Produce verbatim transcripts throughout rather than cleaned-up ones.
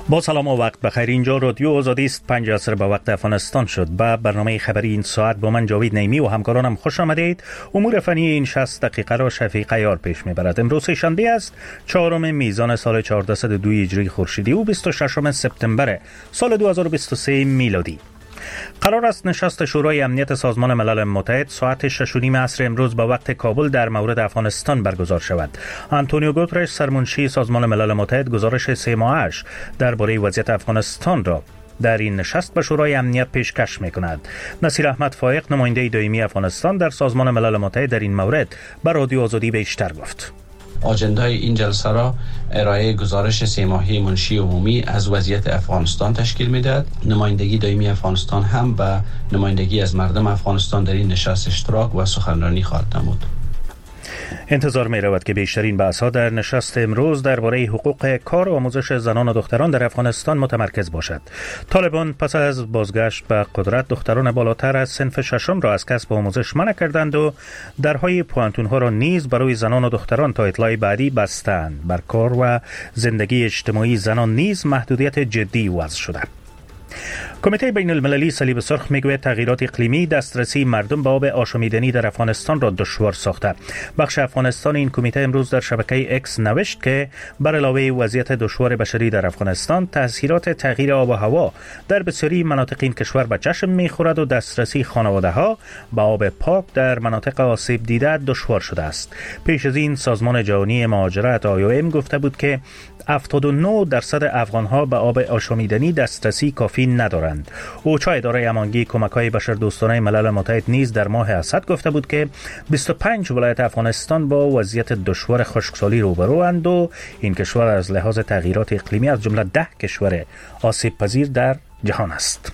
با سلام و وقت بخیر. اینجا رادیو آزادی است. پنج عصر به وقت افغانستان شد. با برنامه خبری این ساعت با من جاوید نیمی و همکارانم خوش آمدید. امور فنی این شصت دقیقه را شفیق عیار پیش میبرد. امروز شنبه است، چهارم میزان سال چهاردهصد و دو هجری خورشیدی و بیست و ششم سپتامبر سال دو هزار و بیست و سه میلادی. قرار است نشست شورای امنیت سازمان ملل متحد ساعت شش و نیم عصر امروز به وقت کابل در مورد افغانستان برگزار شود. آنتونیو گوترش، سرمنشی سازمان ملل متحد، گزارش سه ماهش درباره وضعیت افغانستان را در این نشست به شورای امنیت پیشکش می کند. نصیر احمد فایق، نماینده دائمی افغانستان در سازمان ملل متحد، در این مورد به رادیو آزادی بیشتر گفت. آجندای این جلسه را ارائه گزارش سه ماهه منشی عمومی از وضعیت افغانستان تشکیل می‌دهد. نمایندگی دائمی افغانستان هم به نمایندگی از مردم افغانستان در این نشست اشتراک و سخنرانی خواهد نمود. انتظار می رود که بیشترین بحث‌ها در نشست امروز درباره حقوق کار و آموزش زنان و دختران در افغانستان متمرکز باشد. طالبان پس از بازگشت به قدرت دختران بالاتر از صنف ششم را از کسب آموزش منع کردند و درهای پوانتون‌ها را نیز برای زنان و دختران تا اطلاع بعدی بستند. بر کار و زندگی اجتماعی زنان نیز محدودیت جدی وضع شده. کمیته بین المللی صلیب سرخ میگوید تغییرات اقلیمی دسترسی مردم به آب آشامیدنی در افغانستان را دشوار ساخته. بخش افغانستان این کمیته امروز در شبکه اکس نوشت که بر علاوه وضعیت دشوار بشری در افغانستان، تاثیرات تغییر آب و هوا در بسیاری مناطق این کشور به چشم میخورد و دسترسی خانواده ها به آب پاک در مناطق آسیب دیده دشوار شده است. پیش از این سازمان جهانی مهاجرت آی او ام گفته بود که هفتاد و نه درصد افغان ها به آب آشامیدنی دسترسی کافی ندارند. اوچا، اداره امانگی کمک‌های بشردوستانه ملل متحد، نیز در ماه اسد گفته بود که بیست و پنج ولایت افغانستان با وضعیت دشوار خشکسالی روبروند و این کشور از لحاظ تغییرات اقلیمی از جمله ده کشور آسیب پذیر در جهان است.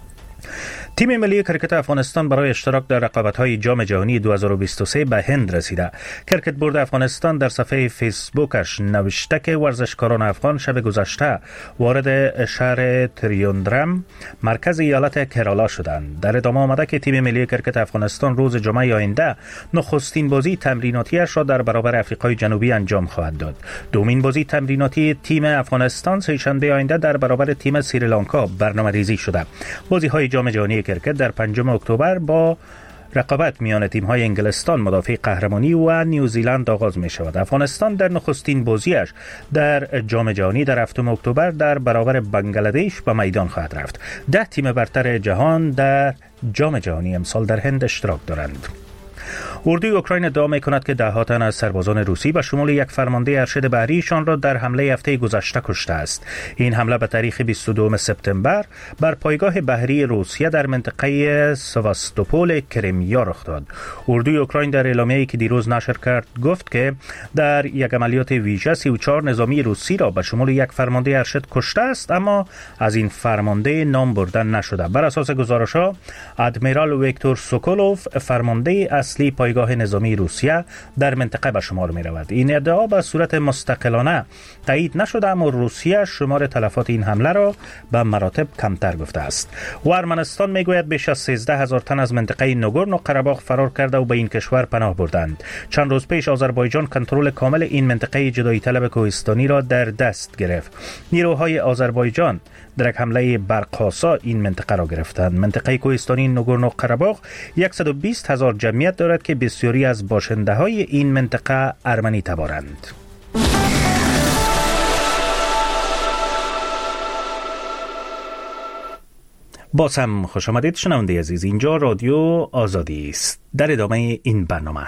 تیم ملی کرکت افغانستان برای اشتراک در رقابت‌های جام جهانی دو هزار و بیست و سه به هند رسیده. کرکت بورد افغانستان در صفحه فیسبوکش نوشته که ورزشکاران افغان شب گذشته وارد شهر تریوندرم، مرکز ایالت کرالا شدند. در ادامه آمده که تیم ملی کرکت افغانستان روز جمعه آینده نخستین بازی تمریناتیش را در برابر آفریقای جنوبی انجام خواهد داد. دومین بازی تمریناتی تیم افغانستان سه‌شنبه آینده در برابر تیم سریلانکا برنامه‌ریزی شده. بازی‌های جام جهانی کرکت در پنجم اکتبر با رقابت میان تیم‌های انگلستان مدافع قهرمانی و نیوزیلند آغاز می‌شود. افغانستان در نخستین بازیش در جام جهانی در هفتم اکتبر در برابر بنگلادش به میدان خواهد رفت. ده تیم برتر جهان در جام جهانی امسال در هند اشتراک دارند. اردوی اوکراین ادعا می‌کند که ده ها تن از سربازان روسی به شمول یک فرمانده ارشد بحریشان را در حمله هفته گذشته کشته است. این حمله به تاریخ بیست و دوم سپتامبر بر پایگاه بحری روسیه در منطقه سواستوپول کریمیا رخ داد. اردوی اوکراین در اعلامیه‌ای که دیروز نشر کرد گفت که در یک عملیات ویژه سی و چهار نظامی روسی را به شمول یک فرمانده ارشد کشته است، اما از این فرمانده نام برده نشده. بر اساس گزارش‌ها، ادمیرال ویکتور سوکولوف فرمانده اصلی پایگاه نظامی روسیه در منطقه به شمار می رود. این ادعا به صورت مستقلانه تایید نشده، اما روسیه شمار تلفات این حمله را به مراتب کمتر گفته است. و ارمنستان می گوید بیش از سیزده هزار تن از منطقه نگورنو قره‌باغ فرار کرده و به این کشور پناه بردند. چند روز پیش آذربایجان کنترل کامل این منطقه جدایی طلب کوهستانی را در دست گرفت. نیروهای آذربایجان در یک حمله برق‌آسا این منطقه را گرفتند. منطقه کوهستانی نگورنو قره‌باغ صد و بیست هزار جمعیت دارد که بسیاری از باشنده‌های این منطقه ارمنی تبارند. باز هم خوش آمدید شنونده عزیز. اینجا رادیو آزادی است. در ادامه این برنامه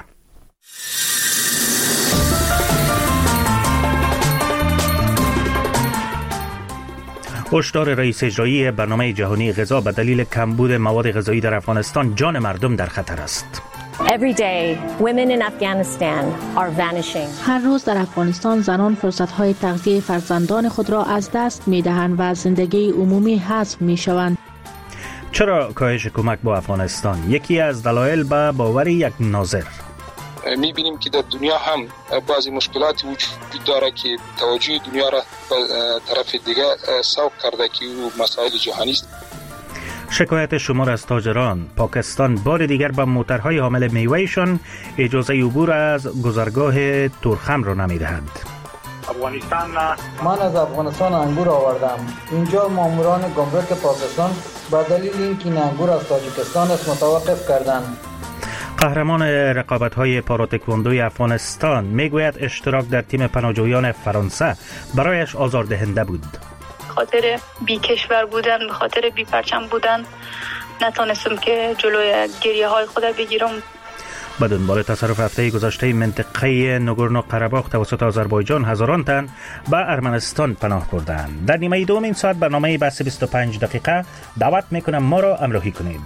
هشدار رئیس اجرایی برنامه جهانی غذا به دلیل کمبود مواد غذایی در افغانستان، جان مردم در خطر است. Every day, women in Afghanistan are vanishing. هر روز در افغانستان زنان فرصت‌های تغذیه فرزندان خود را از دست می‌دهند و زندگی عمومی حذف می‌شوند. چرا کاهش کمک با افغانستان؟ یکی از دلایل به باور یک ناظر. می‌بینیم که در دنیا هم بعضی مشکلاتی وجود داره که توجه دنیا را به طرف دیگه سوق کرده که او مسائل جهانی است. شکایت شمار از تاجران. پاکستان بار دیگر به موترهای حامل میوهشان اجازه عبور از گذرگاه تورخم را نمی‌دهد. افغانستان. من از افغانستان انگور آوردم. اینجا ماموران گمرک پاکستان با دلیل اینکه این انگور از تاجیکستان است متوقف کردند. قهرمان رقابت‌های پاراتکواندوی افغانستان میگوید اشتراک در تیم پناهجویان فرانسه برایش آزاردهنده بود. خاطر بی کشور بودن، به خاطر بی پرچم بودن نتونستم که جلوی گریه های خود بگیرم. به دنبال تصرف هفته گذشته منطقه نگورنو قره‌باخ توسط آذربایجان هزاران تن به ارمنستان پناه بردند. در نیمه دوم این ساعت برنامه بحث بیست و پنج دقیقه دعوت میکنم ما را همراهی کنید.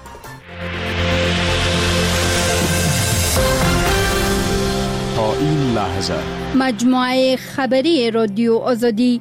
تا این لحظه مجموعه خبری رادیو آزادی.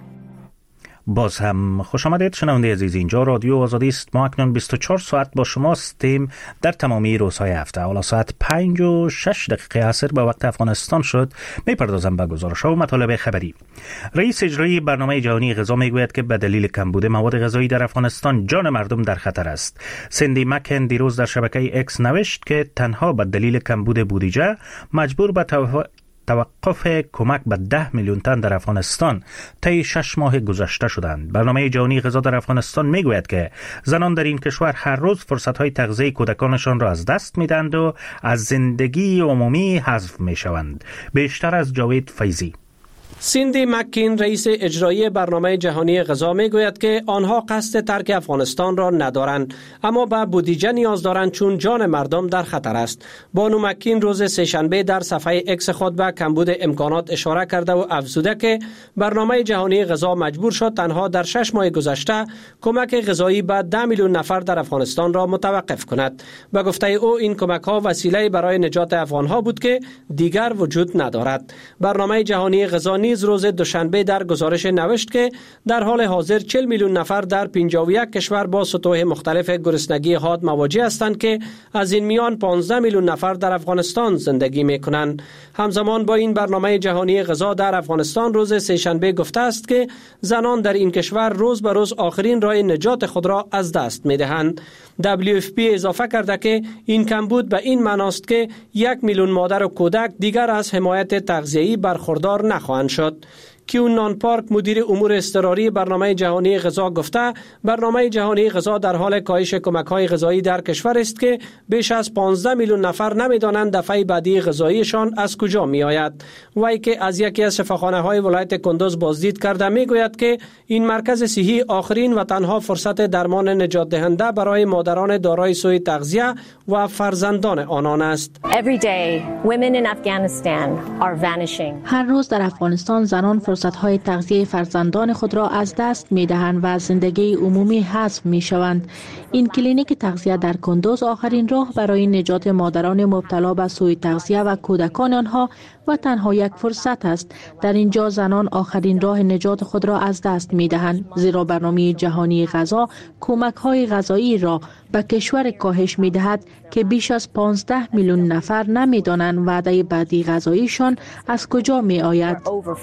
باز هم خوش آمدید شنونده عزیز، اینجا رادیو آزادی است. ما اکنون بیست و چهار ساعت با شما هستیم در تمامی روزهای هفته. حالا ساعت پنج و شش دقیقه عصر به وقت افغانستان شد. میپردازم به گزارش‌ها و مطالب خبری. رئیس اجرایی برنامه جهانی غذا میگوید که به دلیل کمبود مواد غذایی در افغانستان جان مردم در خطر است. سیندی مکن دیروز در شبکه اکس نوشت که تنها به دلیل کمبود بودجه مجبور به توقف توقف کمک به ده میلیون تن در افغانستان طی شش ماه گذشته شدند. برنامه جهانی غذا در افغانستان میگوید که زنان در این کشور هر روز فرصت‌های تغذیه کودکانشان را از دست میدند و از زندگی عمومی حذف میشوند. بیشتر از جاوید فیضی. سیندی مکین رئیس اجرایی برنامه جهانی غذا میگوید که آنها قصد ترک افغانستان را ندارند، اما به بودجه نیاز دارند چون جان مردم در خطر است. بانو مکین روز سه‌شنبه در صفحه اکس خود به کمبود امکانات اشاره کرده و افزوده که برنامه جهانی غذا مجبور شد تنها در شش ماه گذشته کمک غذایی به ده میلیون نفر در افغانستان را متوقف کند. به گفته او این کمک ها وسیله برای نجات افغان ها بود که دیگر وجود ندارد. برنامه جهانی غذا نیز روز دوشنبه در گزارش نوشت که در حال حاضر چهل میلیون نفر در پنجاه و یک کشور با سطوح مختلف گرسنگی حاد مواجه هستند که از این میان پانزده میلیون نفر در افغانستان زندگی می‌کنند. همزمان با این برنامه جهانی غذا در افغانستان روز سه‌شنبه گفته است که زنان در این کشور روز به روز آخرین راه نجات خود را از دست می‌دهند. دبلیو اف پی اضافه کرده که این کمبود به این معناست که یک میلیون مادر و کودک دیگر از حمایت تغذیه‌ای برخوردار نخواهند شد. کیون نان پارک مدیر امور اضطراری برنامه جهانی غذا گفته برنامه جهانی غذا در حال کاهش کمک‌های غذایی در کشور است که بیش از پانزده میلیون نفر نمی‌دانند دفعه بعدی غذاییشان از کجا می‌آید. وی که از یکی از شفاخانه‌های ولایت کندوز بازدید کرده می‌گوید که این مرکز صحی آخرین و تنها فرصت درمان نجات دهنده برای مادران دارای سوء تغذیه و فرزندان آنان است. Every day, women in Afghanistan are vanishing. هر روز در افغانستان زنان فرصت‌های تغذیه فرزندان خود را از دست می‌دهند و از زندگی عمومی حذف می‌شوند. این کلینیک تغذیه در کندوز آخرین راه برای نجات مادران مبتلا به سوء تغذیه و کودکان آنها و تنها یک فرصت است. در اینجا زنان آخرین راه نجات خود را از دست می‌دهند، زیرا برنامه جهانی غذا کمک‌های غذایی را به کشور کاهش می‌دهد که بیش از پانزده میلیون نفر نمی‌دانند وعده بعدی غذاییشان از کجا می‌آید.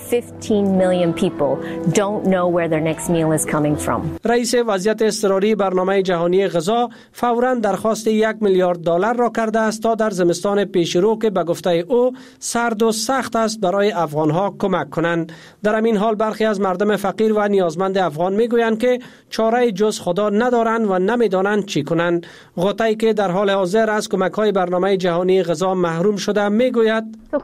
رئیس وضعیت اضطراری برنامه جهانی غذا فوراً درخواست یک میلیارد دلار را کرده است تا در زمستان پیشرو که به گفته او سرد و سخت است برای افغانها کمک کنند. در همین حال برخی از مردم فقیر و نیازمند افغان میگویند که چاره جز خدا ندارند و نمیدانند چی کنند. غوطه‌ای که در حال حاضر از کمک‌های برنامه جهانی غذا محروم شده میگوید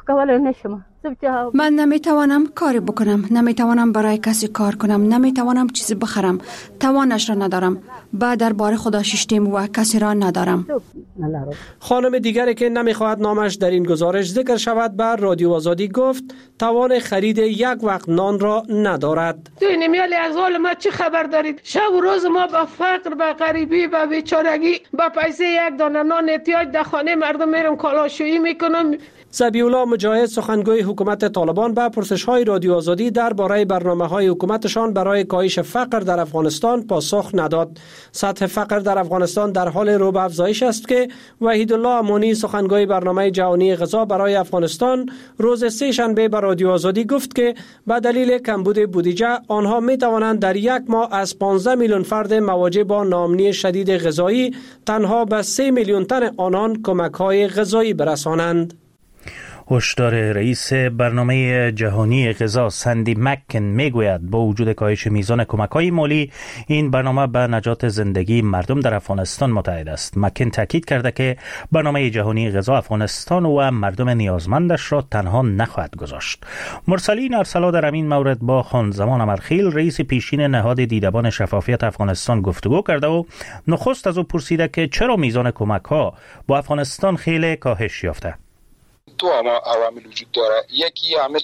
من نمیتوانم کاری بکنم، نمیتوانم برای کسی کار کنم، نمیتوانم چیزی بخرم، توانش را ندارم. بعد درباره خدا ششتیم و کسی را ندارم. خانم دیگری که نمیخواهد نامش در این گزارش ذکر شود به رادیو آزادی گفت توان خرید یک وقت نان را ندارد. تو این میالی از حال ما چی خبر دارید؟ شب و روز ما با فقر، با غریبی، با بیچارگی، با پیسه یک دانه نان احتیاج در خانه مردم میرم کالاشویی میکنم. ذبیح‌الله مجاهد سخنگوی حکومت طالبان به پرسش‌های رادیو آزادی درباره برنامه‌های حکومتشان برای کاهش فقر در افغانستان پاسخ نداد. سطح فقر در افغانستان در حال رو به افزایش است که وحیدالله امانی سخنگوی برنامه جهانی غذا برای افغانستان روز سه‌شنبه به رادیو آزادی گفت که به دلیل کمبود بودجه آنها می‌توانند در یک ماه از پانزده میلیون فرد مواجه با ناامنی شدید غذایی تنها به سه میلیون تن آنان کمک‌های غذایی برسانند. هشدار رئیس برنامه جهانی غذا سندی مکن میگوید با وجود کاهش میزان کمک‌های مالی این برنامه به نجات زندگی مردم در افغانستان متعهد است. مکن تاکید کرده که برنامه جهانی غذا افغانستان و مردم نیازمندش را تنها نخواهد گذاشت. مرسلین ارسلا در این مورد با خانزمان امرخیل رئیس پیشین نهاد دیدبان شفافیت افغانستان گفتگو کرده و نخست از او پرسیده که چرا میزان کمک‌ها با افغانستان خیلی کاهش یافته. دو عوامل وجود داره. یکی عامل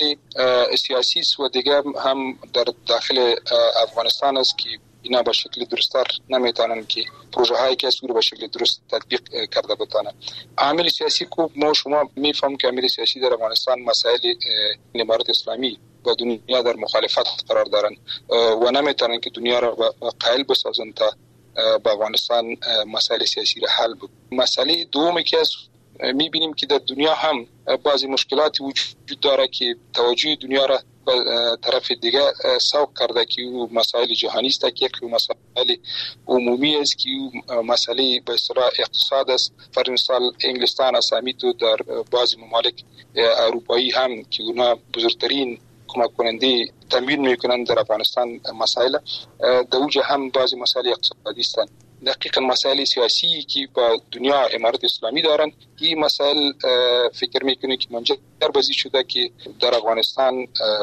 سیاسی است و دیگر هم در داخل افغانستان است که اینا به شکل درست‌تر نمیتونن که پروژه هایی که سور به شکل درست تطبیق کرده بتانن. عامل سیاسی کو ما شما میفهم که عامل سیاسی در افغانستان مسائل امارت اسلامی با دنیا در مخالفت قرار دارن و نمیتونن که دنیا را قائل بسازن تا با افغانستان مسائل سیاسی را حل بکنه. مسئله دومی که میبینیم که در دنیا هم بعضی مشکلاتی وجود داره که توجه دنیا را به طرف دیگه سوق کرده که او مسائل جهانی است که یک مسائل عمومی است که او مسئله به اصطلاح اقتصاد است. فرض مثال انگلستان اسامی تو در بعضی ممالک اروپایی هم که اونا بزرگترین کمک کننده تامین میکنند در افغانستان مسائل در اوجه هم بعضی مسائل اقتصادی هستند. دقیقاً مسائل سیاسی که با دنیا امارت اسلامی دارن این مسائل فکر میکنه که منجر به این شده که در افغانستان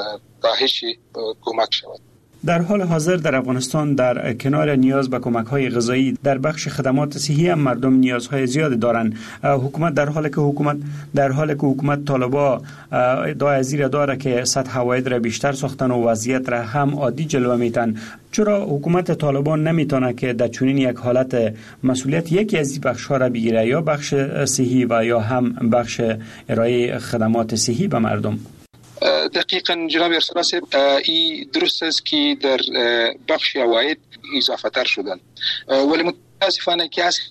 کاهش کمک شود. در حال حاضر در افغانستان در کنار نیاز به کمک‌های غذایی در بخش خدمات صحی هم مردم نیازهای زیادی دارند. حکومت در حالی که حکومت در حالی که حکومت طالبا ادعای از این داره که سطح عواید را بیشتر ساختن و وضعیت را هم عادی جلوه میتن، چرا حکومت طالبان نمیتونه که در چنین یک حالت مسئولیت یکی از این بخش‌ها را بگیره، یا بخش صحی و یا هم بخش ارائه خدمات صحی به مردم؟ دقیقاً جناب ارسلا صاحب، این درست است که در بخش عواید اضافه تر شدن، ولی متاسفانه که اصلا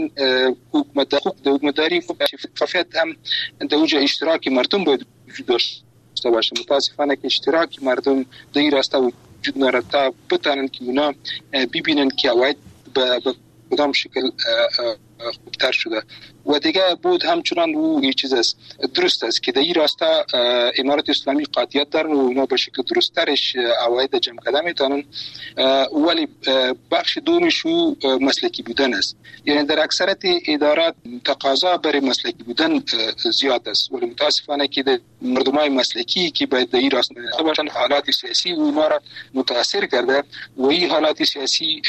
حکومت حکومتداری شفافیت هم در اوج اشتراک مردم باید وجود داشته باشه. متاسفانه که اشتراک مردم در این راستا وجود نداره تا بتانن که اونا ببینن که عواید به کدام شکل خوبتر شده. و دیگه بود همچنان او یه چیز است درست است که در این راستا امارت اسلامی قاطعیت دارن و اونا به شکل درسترش عواید جمع کرده میتونن، ولی بخش دومش او مسلکی بودن است. یعنی در اکثرت ادارات تقاضا برای مسلکی بودن زیاد است، ولی متاسفانه که مردمای مسلکی که باید در این راستا باشن حالات سیاسی اونا را متاثر کرده و این حالات سیاسی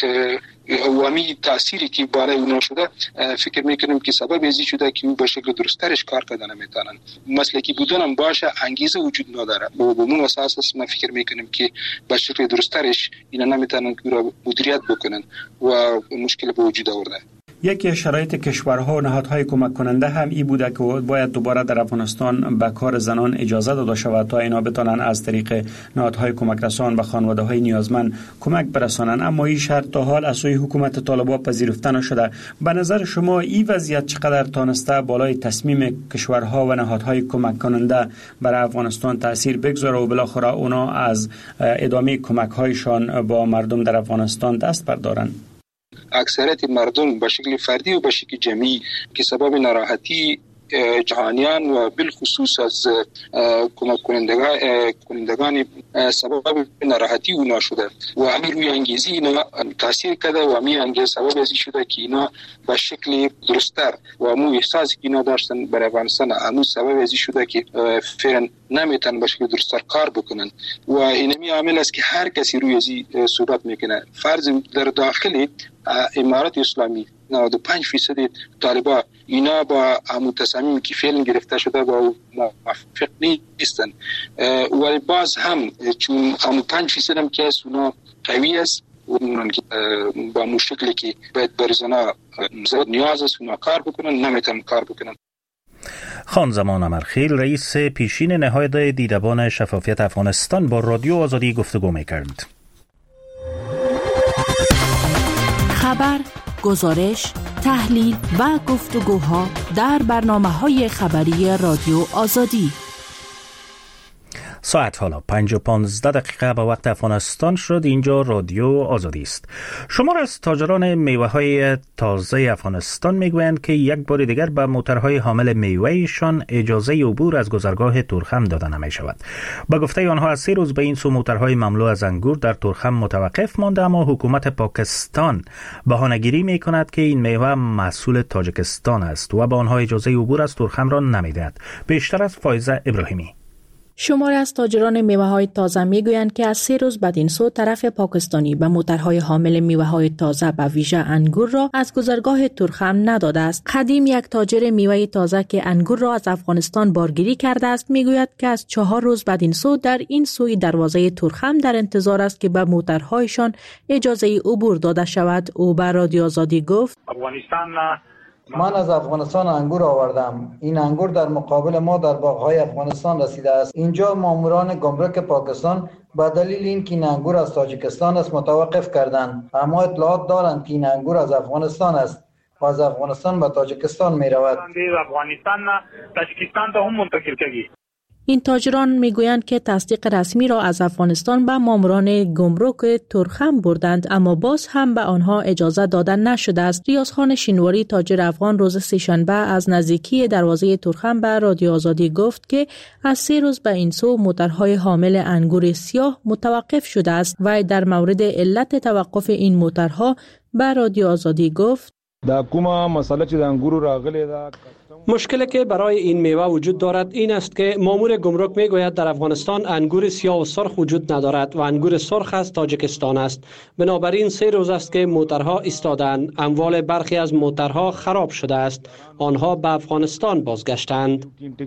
و می تأثیری که برای اونا شده فکر میکنم که سبب ازی شده که او به شکل درسترش کار کردن نمیتونن. مسلکی بودن هم باشه انگیزه وجود نداره و به اون اساس است من فکر میکنم که به شکل درسترش اینا نمیتونن که را مدیریت بکنن و مشکل به وجود آورده. یکی شرایط کشورها و نهادهای کمک کننده هم ای بوده که باید دوباره در افغانستان به کار زنان اجازه داده شود تا اینا بتونن از طریق نهادهای کمک رسان به خانواده‌های نیازمند کمک برسانن، اما این شرط تا حال از سوی حکومت طالبان پذیرفته نشده. به نظر شما این وضعیت چقدر تانسته بالای تصمیم کشورها و نهادهای کمک کننده برای افغانستان تاثیر بگذاره و بالاخره اونا از ادامه کمک‌هایشان با مردم در افغانستان دست بردارن؟ اکثریت مردم به شکل فردی و به شکل جمعی که سبب ناراحتی جهانیان و بالخصوص از کمک کنندگان کنندگان سبب ناراحتی اونا شده و همین روی انگیزی اینا تاثیر کرده و همین انگیز سبب ازی شده که اینا به شکل درستر و همون احساسی که اینا داشتن برای افغانستان همون سبب ازی شده که فعلا نمیتن به شکل درستر کار بکنن و اینمی عامل است که هر کسی روی ازی صحبت میکنه. فرض در داخل امارت اسلامی نود و پنج درصد طالبان اینا با همون تصامیم که فعلا گرفته شده با موافق نیستن، ولی باز هم چون همون پنج درصد هم که اونا قوی است و با مشکلی که باید برزنا زیاد نیاز است اونا کار بکنن نمیتونن کار بکنن. خانزمان امرخیل رئیس پیشین نهاد دیدبان شفافیت افغانستان با رادیو آزادی گفتگو می‌کرد. خبر، گزارش، تحلیل و گفتگوها در برنامه‌های خبری رادیو آزادی. ساعت حالا پنج و پانزده دقیقه به وقت افغانستان شد. اینجا رادیو آزادی است. شمار از تاجران میوه های تازه افغانستان میگویند که یک بار دیگر به موترهای حامل میوهشان اجازه عبور از گذرگاه تورخم داده نمی شود. با گفته آنها از سه روز به این سو موترهای مملو از انگور در تورخم متوقف مانده، اما حکومت پاکستان بهانه‌گیری می کند که این میوه محصول تاجیکستان است و به آنها اجازه عبور از تورخم را نمیدهد. بیشتر از فایزه ابراهیمی. شماری از تاجران میوه های تازه میگویند که از سه روز بعد این سو طرف پاکستانی به موترهای حامل میوه های تازه به ویژه انگور را از گذرگاه تورخم نداده است. قدیم، یک تاجر میوه تازه که انگور را از افغانستان بارگیری کرده است، میگوید که از چهار روز بعد این سو در این سوی دروازه تورخم در انتظار است که به موترهایشان اجازه عبور داده شود. او به رادیو آزادی گفت: افغانستان من از افغانستان انگور آوردم. این انگور در مقابل ما در باغ‌های افغانستان رسیده است. اینجا ماموران گمرک پاکستان به دلیل اینکه این انگور از تاجیکستان است متوقف کردند، اما اطلاعات دارند که این انگور از افغانستان است و از افغانستان به تاجیکستان می رود. افغانستان تاجیکستان ته هم منتقل کیږي. این تاجران میگویند که تصدیق رسمی را از افغانستان به ماموران گمرک تورخم بردند، اما باز هم به آنها اجازه داده نشده است. ریاضخان شینواری، تاجر افغان، روز سه‌شنبه از نزدیکی دروازه تورخم به رادیو آزادی گفت که از سه روز به این سو موترهای حامل انگور سیاه متوقف شده است. و در مورد علت توقف این موترها به رادیو آزادی گفت: دا کومه مسئله چې د انګورو راغلی ده، مشکلی که برای این میوه وجود دارد این است که مامور گمرک میگوید در افغانستان انگور سیاه و سرخ وجود ندارد و انگور سرخ از تاجیکستان است. بنابراین سه روز است که موترها ایستادند. اموال برخی از موترها خراب شده است. آنها به افغانستان بازگشتند.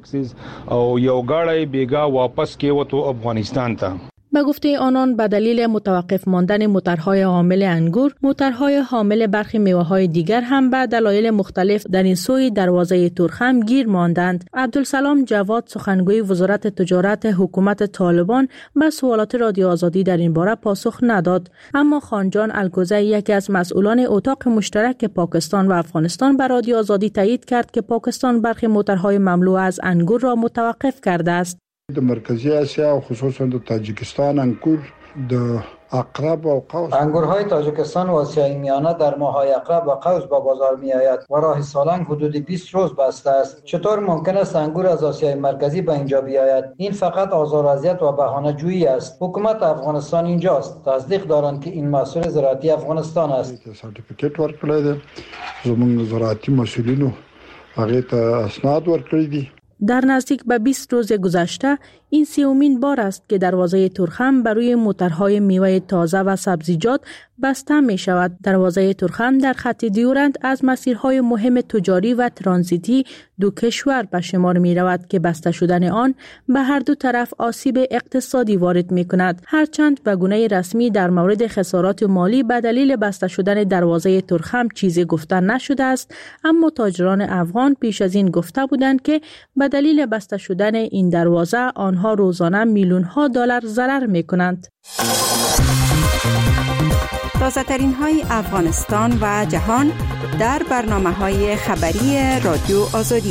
او یو گاڑی بیگا واپس کې وته افغانستان ته. به گفته آنان، به دلیل متوقف ماندن موترهای حامل انگور، موترهای حامل برخی میوه‌های دیگر هم به دلایل مختلف در این سوی دروازه تورخم گیر ماندند. عبدالسلام جواد، سخنگوی وزارت تجارت حکومت طالبان، به سوالات رادیو آزادی در این باره پاسخ نداد. اما خانجان الگوزی، یکی از مسئولان اتاق مشترک پاکستان و افغانستان، به رادیو آزادی تایید کرد که پاکستان برخی موترهای مملو از انگور را متوقف کرده است. د مرکزی آسیا و خصوصا د تاجیکستان انگور د اقرب و قوس انگورهای تاجیکستان و آسیای میانه در ماه‌های اقرب و قوس به بازار می آید و راه سالنگ حدود بیست روز بسته است. چطور ممکن است انگور از آسیای مرکزی به اینجا بیاید؟ این فقط آزار و اذیت و بهانه جویی است. حکومت افغانستان اینجاست. تصدیق دارند که این محصول زراعتی افغانستان است. سرتیفیکیت ورکړی دی. زموږ زراعتي مسئولینو هغه ته اسناد ورکړي دي. در نزدیک به بیست روز گذشته این سومین بار است که دروازه تورخم بر روی موترهای میوه تازه و سبزیجات بسته می شود. دروازه تورخم در خط دیورند از مسیرهای مهم تجاری و ترانزیتی دو کشور به شمار می رود که بسته شدن آن به هر دو طرف آسیب اقتصادی وارد می کند. هرچند به گونه رسمی در مورد خسارات مالی به دلیل بسته شدن دروازه تورخم چیزی گفته نشده است، اما تاجران افغان پیش از این گفته بودند که به دلیل بسته شدن این دروازه آنها روزانه میلیون ها دلار ضرر می کنند. تازه ترین های افغانستان و جهان در برنامه های خبری رادیو آزادی.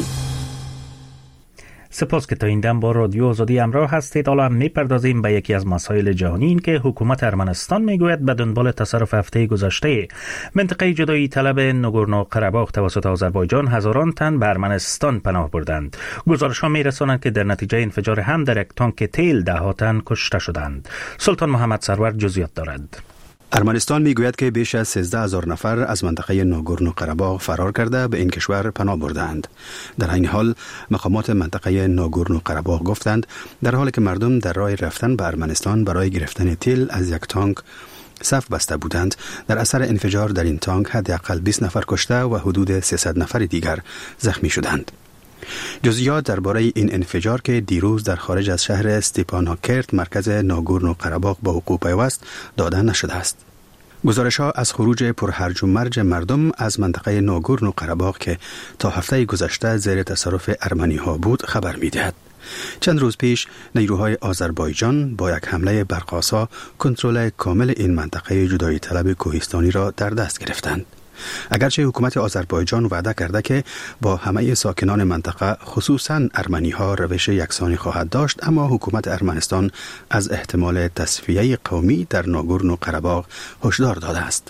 سپاس که تا این دم با رادیو آزادی همراه هستید. حالا هم میپردازیم به یکی از مسائل جهانی، این که حکومت ارمنستان میگوید به دنبال تصرف هفته گذشته منطقه جدایی طلب ناگورنو قره‌باغ توسط آذربایجان هزاران تن به ارمنستان پناه بردند. گزارش‌ها میرسانند که در نتیجه انفجار هم در یک تانک تیل ده ها تن کشته شدند. سلطان محمد سرور جزئیات دارد. ارمنستان میگوید که بیش از سیزده هزار نفر از منطقه ناگورنو قره‌باغ فرار کرده به این کشور پناه بردند. در این حال مقامات منطقه ناگورنو قره‌باغ گفتند در حالی که مردم در راه رفتن به ارمنستان برای گرفتن تیل از یک تانک صف بسته بودند، در اثر انفجار در این تانک حداقل بیست نفر کشته و حدود سیصد نفر دیگر زخمی شدند. جزئیات درباره این انفجار که دیروز در خارج از شهر استپاناکرت مرکز ناگورنو قره‌باغ با وقوع پیوست داده نشده است. گزارش‌ها از خروج پرهرج و مرج مردم از منطقه ناگورنو قره‌باغ که تا هفته گذشته زیر تصرف ارمنی‌ها بود خبر می‌دهد. چند روز پیش نیروهای آذربایجان با یک حمله برق‌آسا کنترل کامل این منطقه جدایی طلب کوهستانی را در دست گرفتند. اگرچه حکومت آذربایجان وعده کرده که با همه ساکنان منطقه خصوصاً ارمنی ها روش یکسانی خواهد داشت، اما حکومت ارمنستان از احتمال تصفیه قومی در ناگورنو قره‌باغ هشدار داده است.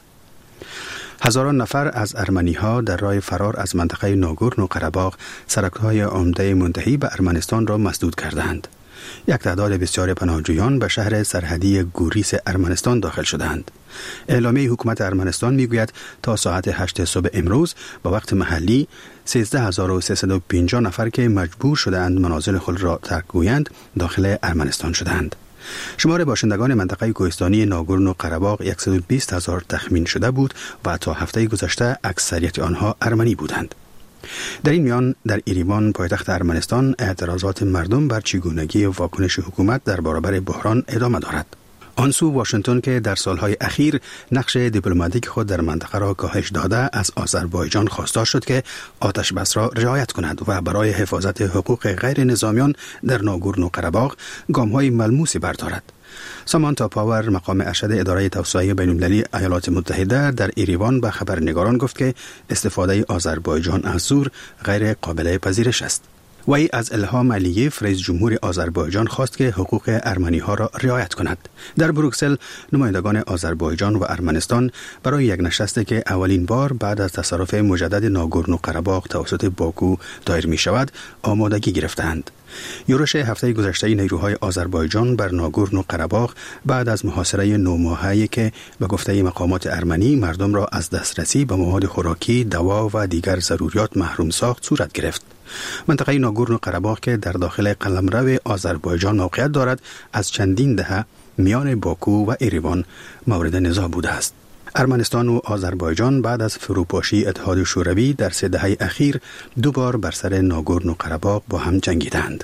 هزاران نفر از ارمنی ها در راه فرار از منطقه ناگورنو قره‌باغ سرک‌های عمده منتهی به ارمنستان را مسدود کردند. یک تعداد بسیار پناهجویان به شهر سرحدی گوریس ارمنستان داخل شدند. اعلامیه حکومت ارمنستان میگوید تا ساعت هشت صبح امروز با وقت محلی سیزده هزار و سیصد و پنجاه نفر که مجبور شدند منازل خود را ترک گویند داخل ارمنستان شدند. شمار باشندگان منطقه کوهستانی ناگورنو قره‌باغ صد و بیست هزار تخمین شده بود و تا هفته گذشته اکثریت آنها ارمنی بودند. در این میان در ایریوان پایتخت ارمنستان اعتراضات مردم بر چگونگی واکنش حکومت در برابر بحران ادامه دارد. آنسو واشنگتن که در سالهای اخیر نقش دیپلماتیک خود در منطقه را کاهش داده از آذربایجان خواستار شد که آتش بس را رعایت کند و برای حفاظت حقوق غیر نظامیان در ناگورنو قره‌باغ گام‌های ملموسی بردارد. سامانتا پاور مقام ارشد اداره توسعه بین‌المللی ایالات متحده در ایریوان به خبرنگاران گفت که استفاده آذربایجان از زور غیر قابل پذیرش است. وی از الهام علییف رئیس جمهور آذربایجان خواست که حقوق ارمنی ها را رعایت کند. در بروکسل نمایندگان آذربایجان و ارمنستان برای یک نشستی که اولین بار بعد از تصرف مجدد ناگورنو قره‌باغ توسط باکو دایر می شود آمادگی گرفتند. یورش هفته گذشته نیروهای آذربایجان بر ناگورنو قره‌باغ بعد از محاصره نه ماهه‌ای که به گفته مقامات ارمنی مردم را از دسترسی به مواد خوراکی، دوا و دیگر ضروریات محروم ساخت صورت گرفت. منطقه ناگورنو قره‌باغ که در داخل قلمرو آذربایجان موقعیت دارد از چندین دهه میان باکو و ایریوان مورد نزاع بوده است. ارمنستان و آذربایجان بعد از فروپاشی اتحاد شوروی در سه دهه اخیر دو بار بر سر ناگورنو قره‌باغ با هم جنگیدند.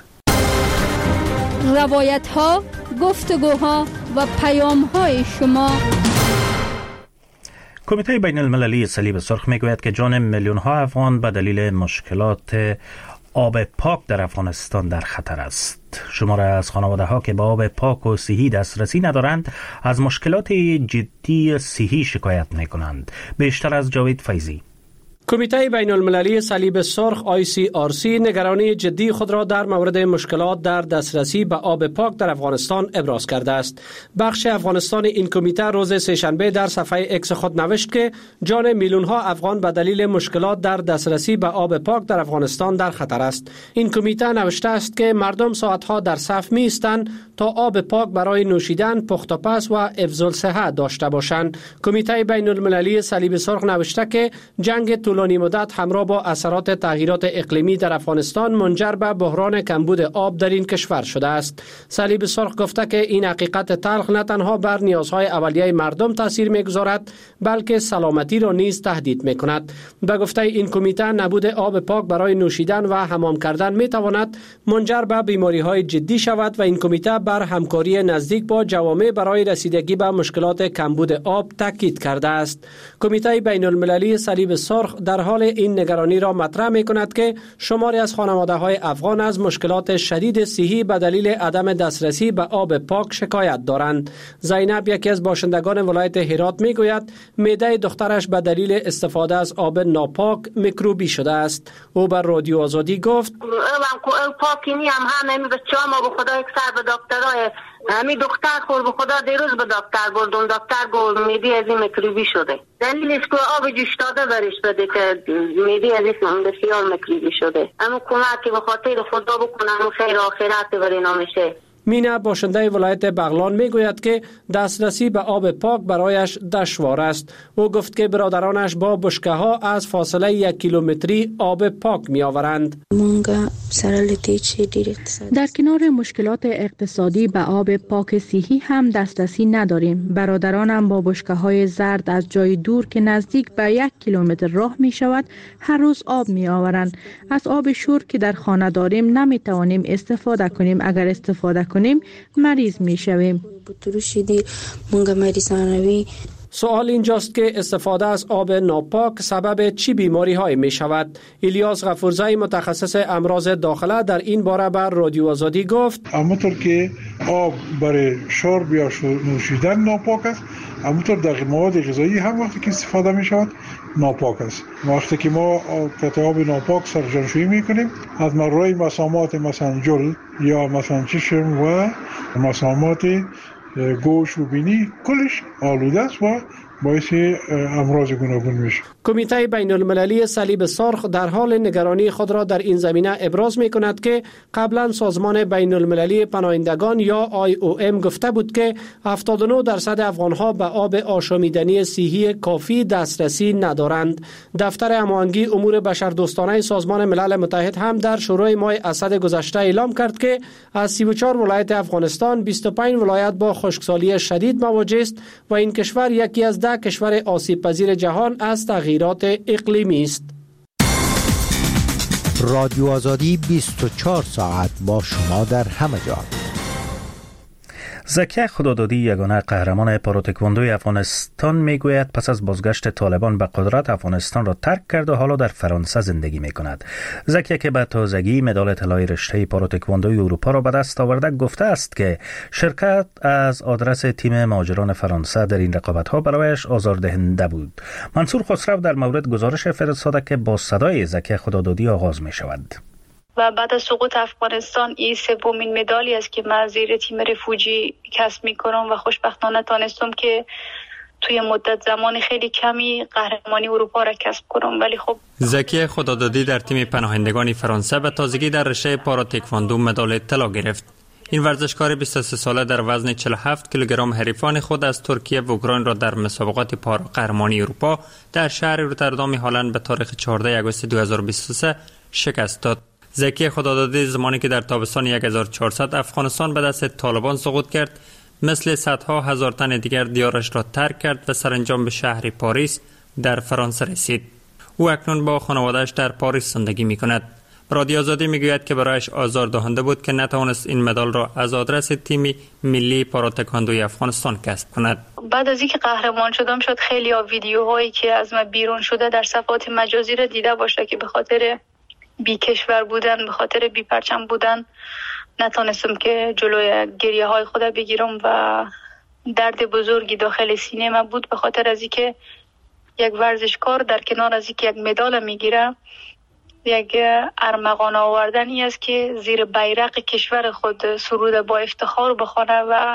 روایت ها، گفتگوها و پیام های شما. کمیته بین المللی صلیب سرخ میگوید که جان میلیون ها افغان به دلیل مشکلات آب پاک در افغانستان در خطر است. شماره از خانواده ها که به آب پاک و صحی دسترسی ندارند از مشکلات جدی صحی شکایت می کنند. بیشتر از جاوید فیضی. کمیته بین المللی صلیب سرخ آی سی آر سی نگرانی جدی خود را در مورد مشکلات در دسترسی به آب پاک در افغانستان ابراز کرده است. بخش افغانستان این کمیته روز سه‌شنبه در صفحه اکس خود نوشت که جان میلیون ها افغان به دلیل مشکلات در دسترسی به آب پاک در افغانستان در خطر است. این کمیته نوشته است که مردم ساعتها در صف می ایستند تا آب پاک برای نوشیدن، پخت و پز و حفظ الصحه داشته باشند. کمیته بین المللی صلیب سرخ نوشته که جنگ طولانی مدت همراه با اثرات تغییرات اقلیمی در افغانستان منجر به بحران کمبود آب در این کشور شده است. صلیب سرخ گفته که این حقیقت تلخ نه تنها بر نیازهای اولیه مردم تاثیر می‌گذارد بلکه سلامتی را نیز تهدید می‌کند. به گفته این کمیته نبود آب پاک برای نوشیدن و حمام کردن می‌تواند منجر به بیماری‌های جدی شود و این کمیته بر همکاری نزدیک با جوامع برای رسیدگی به مشکلات کمبود آب تاکید کرده است. کمیته بین المللی صلیب سرخ در حال این نگرانی را مطرح می کند که شماری از خانواده های افغان از مشکلات شدید صحی به دلیل عدم دسترسی به آب پاک شکایت دارند. زینب یکی از باشندگان ولایت هرات می گوید معده دخترش به دلیل استفاده از آب ناپاک میکروبی شده است. او بر رادیو آزادی گفت پاکی نی هم همه بچه‌ها ما به خدا یک سر به دکترای همین دختر خور به خدا دیروز به دکتر بردم دکتر گفت میدی از این میکروبی شده. دلیلش که آب جوش داده برش بده که میدی از این بسیار میکروبی شده. اما کمکی به خاطر خدا بکنم خیر آخرت برای نامشه. مینا باشنده ولایت بغلان میگوید که دسترسی به آب پاک برایش دشوار است. او گفت که برادرانش با بشکه ها از فاصله یک کیلومتری آب پاک می آورند. در کنار مشکلات اقتصادی به آب پاک صحی هم دسترسی نداریم. برادرانم با بشکه های زرد از جای دور که نزدیک به یک کیلومتر راه می شود هر روز آب می آورند. از آب شور که در خانه داریم نمی توانیم استفاده کنیم. اگر استفاده کنیم مریض می شویم. سوال اینجاست که استفاده از آب ناپاک سبب چی بیماری های می شود؟ الیاس غفورزی متخصص امراض داخله در این باره بر رادیو آزادی گفت همونطور که آب برای شرب یا نوشیدن ناپاک است، همونطور در مواد غذایی هم وقتی که استفاده می شود ناپاک است. وقتی که ما قطع آب ناپاک سرجانشویی می کنیم، از روی مسامات مثلا جل یا مثلا چشم و مسامات گوش و بینی کلش آلوده است و باعث امراض گوناگون میشه. کمیته بین المللی صلیب سرخ در حال نگرانی خود را در این زمینه ابراز می کند که قبلا سازمان بین المللی پناهندگان یا آی او ام گفته بود که هفتاد و نه درصد افغانها به آب آشامیدنی صحی کافی دسترسی ندارند. دفتر هماهنگی امور بشردوستانه سازمان ملل متحد هم در شروع ماه اسد گذشته اعلام کرد که از سی و چهار ولایت افغانستان بیست و پنج ولایت با خشکسالی شدید مواجه است و این کشور یکی از ده کشور آسیب پذیر جهان از تغییرات اقلیمی است. رادیو آزادی بیست و چهار ساعت با شما در همه جا. زکیه خدادادی یگانه قهرمان پاراتکواندوی افغانستان میگوید پس از بازگشت طالبان به قدرت افغانستان را ترک کرد و حالا در فرانسه زندگی می کند. زکیه که به تازگی مدال طلای رشته پاراتکواندوی اروپا را به دست آورده گفته است که شرکت از آدرس تیم مهاجران فرانسه در این رقابت‌ها برایش آزاردهنده بود. منصور خسرو در مورد گزارش فرستاده که با صدای زکیه خدادادی آغاز می شود. و بعد از سقوط افغانستان این سومین مدالی است که من زیر تیم رفوجی کسب میکنم و خوشبختانه تانستم که توی مدت زمان خیلی کمی قهرمانی اروپا را کسب کنم. ولی خب زکیه خدادادی در تیم پناهندگان فرانسه به تازگی در رشته پاراتکواندو مدال طلا گرفت. این ورزشکار بیست و سه ساله در وزن چهل و هفت کیلوگرم حریفان خود از ترکیه و اوکراین را در مسابقات پارا قهرمانی اروپا در شهر روتردام هلند به تاریخ چهاردهم آگوست دو هزار و بیست و سه شکست داد. زکیه خدادادی زمانی که در تابستان هزار و چهارصد افغانستان به دست طالبان سقوط کرد، مثل صدها هزار تن دیگر دیارش را ترک کرد و سرانجام به شهر پاریس در فرانسه رسید. او اکنون با خانواده‌اش در پاریس زندگی می‌کند. رادیو آزادی میگوید که برایش آزاردهنده بود که نتوانست این مدال را از آدرس تیم ملی پاراتکواندوی افغانستان کسب کند. بعد از اینکه قهرمان شدم شد خیلی ها ویدیوهایی که از من بیرون شده در صفحات مجازی را دیده باشه که به خاطر بی کشور بودن، به خاطر بی پرچم بودن نتونستم که جلوی گریه های خود بگیرم و درد بزرگی داخل سینه من بود به خاطر از اینکه یک ورزشکار در کنار از اینکه یک مدال میگیره یک ارمغان آوردن ای است که زیر بیرق کشور خود سرود با افتخار بخونه و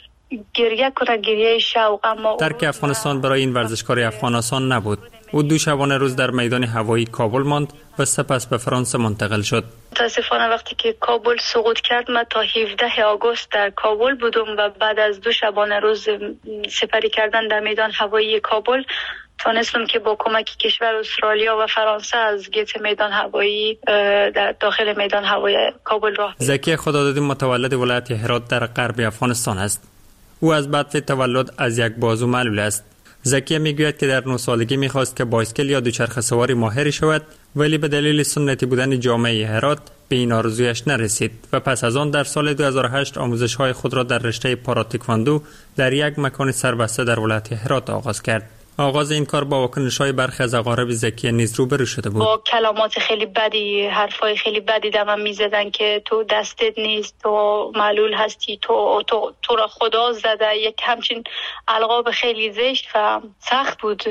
گریه کنه، گریه شوق. اما ترک افغانستان برای این ورزشکار افغان آسان نبود. او دو شبانه روز در میدان هوایی کابل ماند و سپس به فرانسه منتقل شد. متاسفانه وقتی که کابل سقوط کرد من تا هفدهم آگوست در کابل بودم و بعد از دو شبانه روز سپری کردن در میدان هوایی کابل تونستم که با کمک کشور استرالیا و فرانسه از گیت میدان هوایی در داخل میدان هوایی کابل راه. زکیه خدادادی متولد ولایت هرات در غرب افغانستان است. او از بعد تولد از یک بازو معلول است. زکیه میگوید که در نه سالگی میخواست که بایسکل یا دوچرخه سواری ماهر شود، ولی به دلیل سنتی بودن جامعه هرات به این آرزویش نرسید و پس از آن در سال دو هزار و هشت آموزش‌های خود را در رشته پاراتکواندو در یک مکان سربسته در ولایت هرات آغاز کرد. آغاز این کار با واکنش‌های برخی از اقارب زکیه نیز روبرو شده بود. با کلمات خیلی بدی، حرفای خیلی بدی در من می‌زدن که تو دستت نیست، تو معلول هستی، تو تو تو را خدا زده، یک همچین القاب خیلی زشت و سخت بود.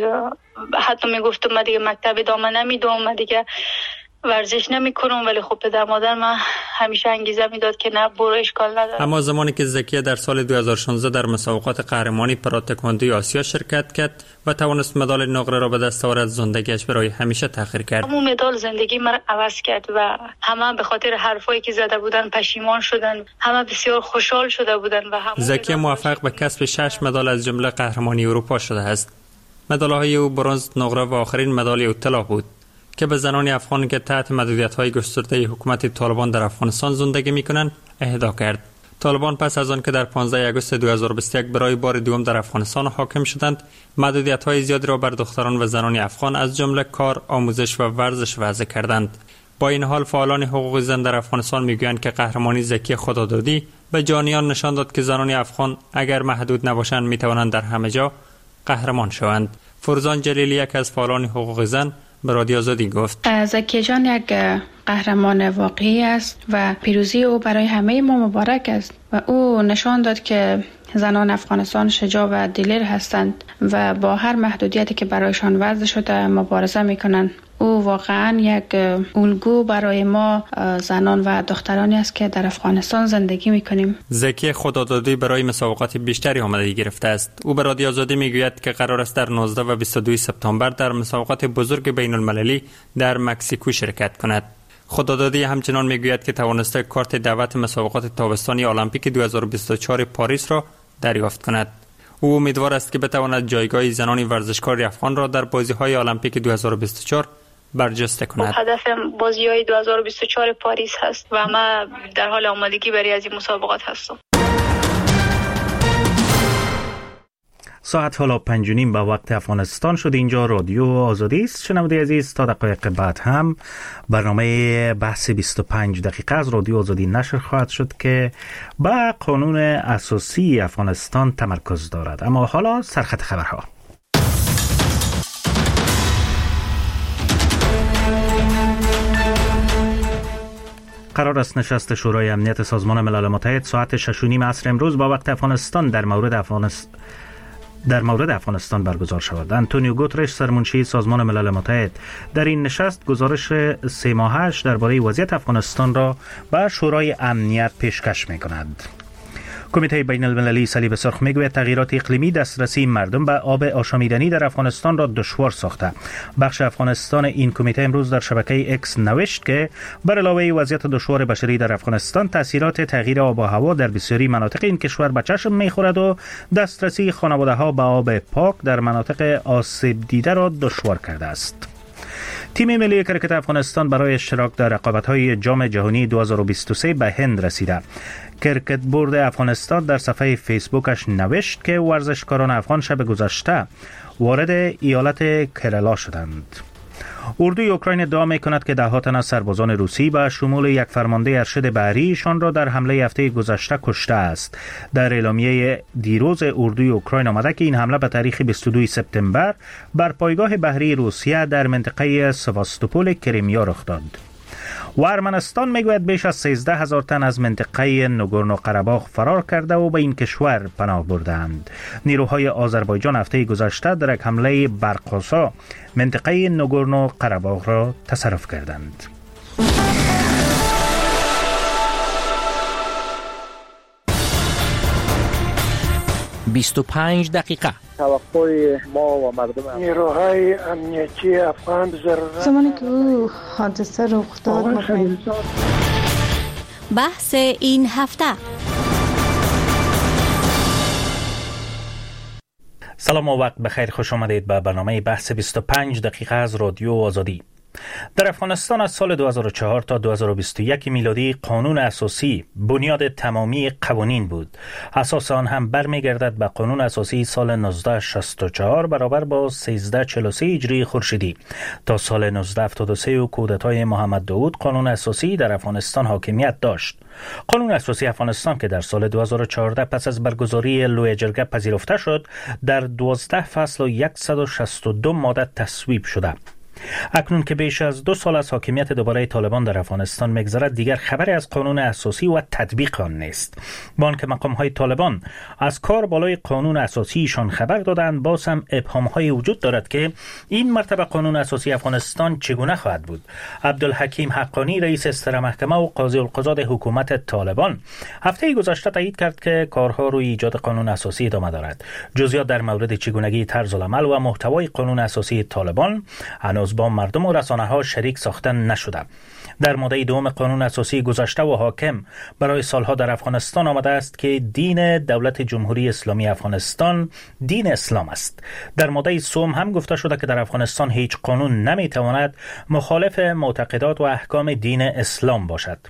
حتی میگفتم من دیگه مکتب ادامه نمیدم، من دیگه ورزش نمیکنم، ولی خب پدر مادر من همیشه انگیزه میداد که نه برو اشکال نداره. اما زمانی که زکیه در سال دو هزار و شانزده در مسابقات قهرمانی پاراتکواندوی آسیا شرکت کرد و توانست مدال نقره را به دست آورد، زندگیش برای همیشه تغییر کرد. همون مدال زندگی من عوض کرد و همه به خاطر حرفایی که زده بودن پشیمان شدن، همه بسیار خوشحال شده بودن و همون زکیه موفق به کسب شش مدال از جمله قهرمانی اروپا شده است. مدال‌های او برنز، نقره و آخرین مدال او طلا بود که به زنان افغان که تحت محدودیت‌های گسترده حکومت طالبان در افغانستان زندگی می‌کنند اهدا کرد. طالبان پس از آن که در پانزدهم آگوست دو هزار و بیست و یک برای بار دوم در افغانستان حاکم شدند، محدودیت‌های زیادی را بر دختران و زنان افغان از جمله کار، آموزش و ورزش وضع کردند. با این حال فعالان حقوق زن در افغانستان می‌گویند که قهرمانی زکیه خدادادی به جانیان نشان داد که زنان افغان اگر محدود نباشند می‌توانند در همه جا قهرمان شوند. فرزان جلیلی یک از فعالان حقوق زن به رادیو آزادی گفت زکیه جان یک قهرمان واقعی است و پیروزی او برای همه ما مبارک است و او نشان داد که زنان افغانستان شجاع و دلیر هستند و با هر محدودیتی که برایشان وضع شده مبارزه میکنند. او واقعا یک الگو برای ما زنان و دخترانی است که در افغانستان زندگی میکنیم. زکی خدادادی برای مسابقات بیشتری آمادگی گرفته است. او به رادیو آزادی میگوید که قرار است در نوزده و بیست و دو سپتامبر در مسابقات بزرگ بین المللی در مکزیکو شرکت کند. خدادادی همچنان میگوید که توانسته کارت دعوت مسابقات تابستانی المپیک دو هزار و بیست و چهار پاریس را دریافت کند. او امیدوار است که بتواند جایگاه زنان ورزشکار افغان را در بازی‌های المپیک دو هزار و بیست و چهار برجسته کند. هدف بازی‌های دو هزار و بیست و چهار پاریس هست و ما در حال آمادگی برای از این مسابقات هستم. ساعت حالا پنج و نیم به وقت افغانستان شد. اینجا رادیو آزادی است. شنونده عزیز، تا دقایق بعد هم برنامه بحث بیست و پنج دقیقه از رادیو آزادی نشر خواهد شد که به قانون اساسی افغانستان تمرکز دارد. اما حالا سرخط خبرها. قرار است نشست شورای امنیت سازمان ملل متحد ساعت شش و نیم عصر امروز با وقت افغانستان در مورد افغانستان در مورد افغانستان برگزار شود. آنتونیو گوترش، سرمنشی سازمان ملل متحد، در این نشست گزارش سه ماهش درباره وضعیت افغانستان را به شورای امنیت پیشکش می‌کند. کمیته بین المللی صلیب سرخ میگوید تغییرات اقلیمی دسترسی مردم به آب آشامیدنی در افغانستان را دشوار ساخته. بخش افغانستان این کمیته امروز در شبکه اکس نوشت که بر علاوه وضعیت دشوار بشری در افغانستان، تاثیرات تغییر آب و هوا در بسیاری مناطق این کشور به چشم میخورد و دسترسی خانواده‌ها به آب پاک در مناطق آسیب دیده را دشوار کرده است. تیم ملی کرکت افغانستان برای اشتراک در رقابت‌های جام جهانی دو هزار و بیست و سه به هند رسیده. کرکت بورد افغانستان در صفحه فیسبوکش نوشت که ورزشکاران افغان شب گذشته وارد ایالت کرلا شدند. اردوی اوکراین ادعا می‌کند که ده تن از سربازان روسی به شمول یک فرمانده ارشد بحریشان را در حمله هفته گذشته کشته است. در اعلامیه دیروز اردوی اوکراین آمده که این حمله به تاریخ بیست و دو سپتامبر بر پایگاه بحری روسیه در منطقه سواستوپول کریمیا رخ داد. و ارمنستان میگوید بیش از سیزده هزار تن از منطقه ناگورنو قره‌باغ فرار کرده و به این کشور پناه بردند. نیروهای آذربایجان هفته گذشته در یک حمله برق‌آسا منطقه ناگورنو قره‌باغ را تصرف کردند. بیست و پنج دقیقه. توقع ما و مردم نیروهای امنیتی افغان ضرورت زمانی که او حادثه رخ داد. بحث این هفته. سلام و وقت بخیر، خوش آمدید به برنامه بحث بیست و پنج دقیقه از رادیو آزادی. در افغانستان از سال دو هزار و چهار تا دو هزار و بیست و یک میلادی قانون اساسی بنیاد تمامی قوانین بود. اساس آن هم برمیگردد به قانون اساسی سال نوزده شصت و چهار برابر با سیزده چهل و سه هجری خورشیدی. تا سال نوزده هفتاد و سه و کودتای محمد داود قانون اساسی در افغانستان حاکمیت داشت. قانون اساسی افغانستان که در سال دو هزار و چهارده پس از برگزاری لوی جرگه پذیرفته شد، در دوازده فصل و صد و شصت و دو ماده تصویب شده. اکنون که بیش از دو سال از حاکمیت دوباره طالبان در افغانستان می‌گذرد، دیگر خبری از قانون اساسی و تطبیق آن نیست. با آنکه مقام‌های طالبان از کار بالای قانون اساسیشان خبر دادند، باز هم ابهام‌های وجود دارد که این مرتبه قانون اساسی افغانستان چگونه خواهد بود. عبدالحکیم حقانی، رئیس استر محکمه و قاضی القضات حکومت طالبان، هفته گذشته تایید کرد که کارها روی ایجاد قانون اساسی ادامه دارد. جزئیات در مورد چگونگی طرز العمل و محتوای قانون اساسی طالبان هنوز با مردم و رسانه‌ها شریک ساخته نشده. در ماده دوم قانون اساسی گذشته و حاکم برای سالها در افغانستان آمده است که دین دولت جمهوری اسلامی افغانستان دین اسلام است. در ماده سوم هم گفته شده که در افغانستان هیچ قانون نمیتواند مخالف معتقدات و احکام دین اسلام باشد.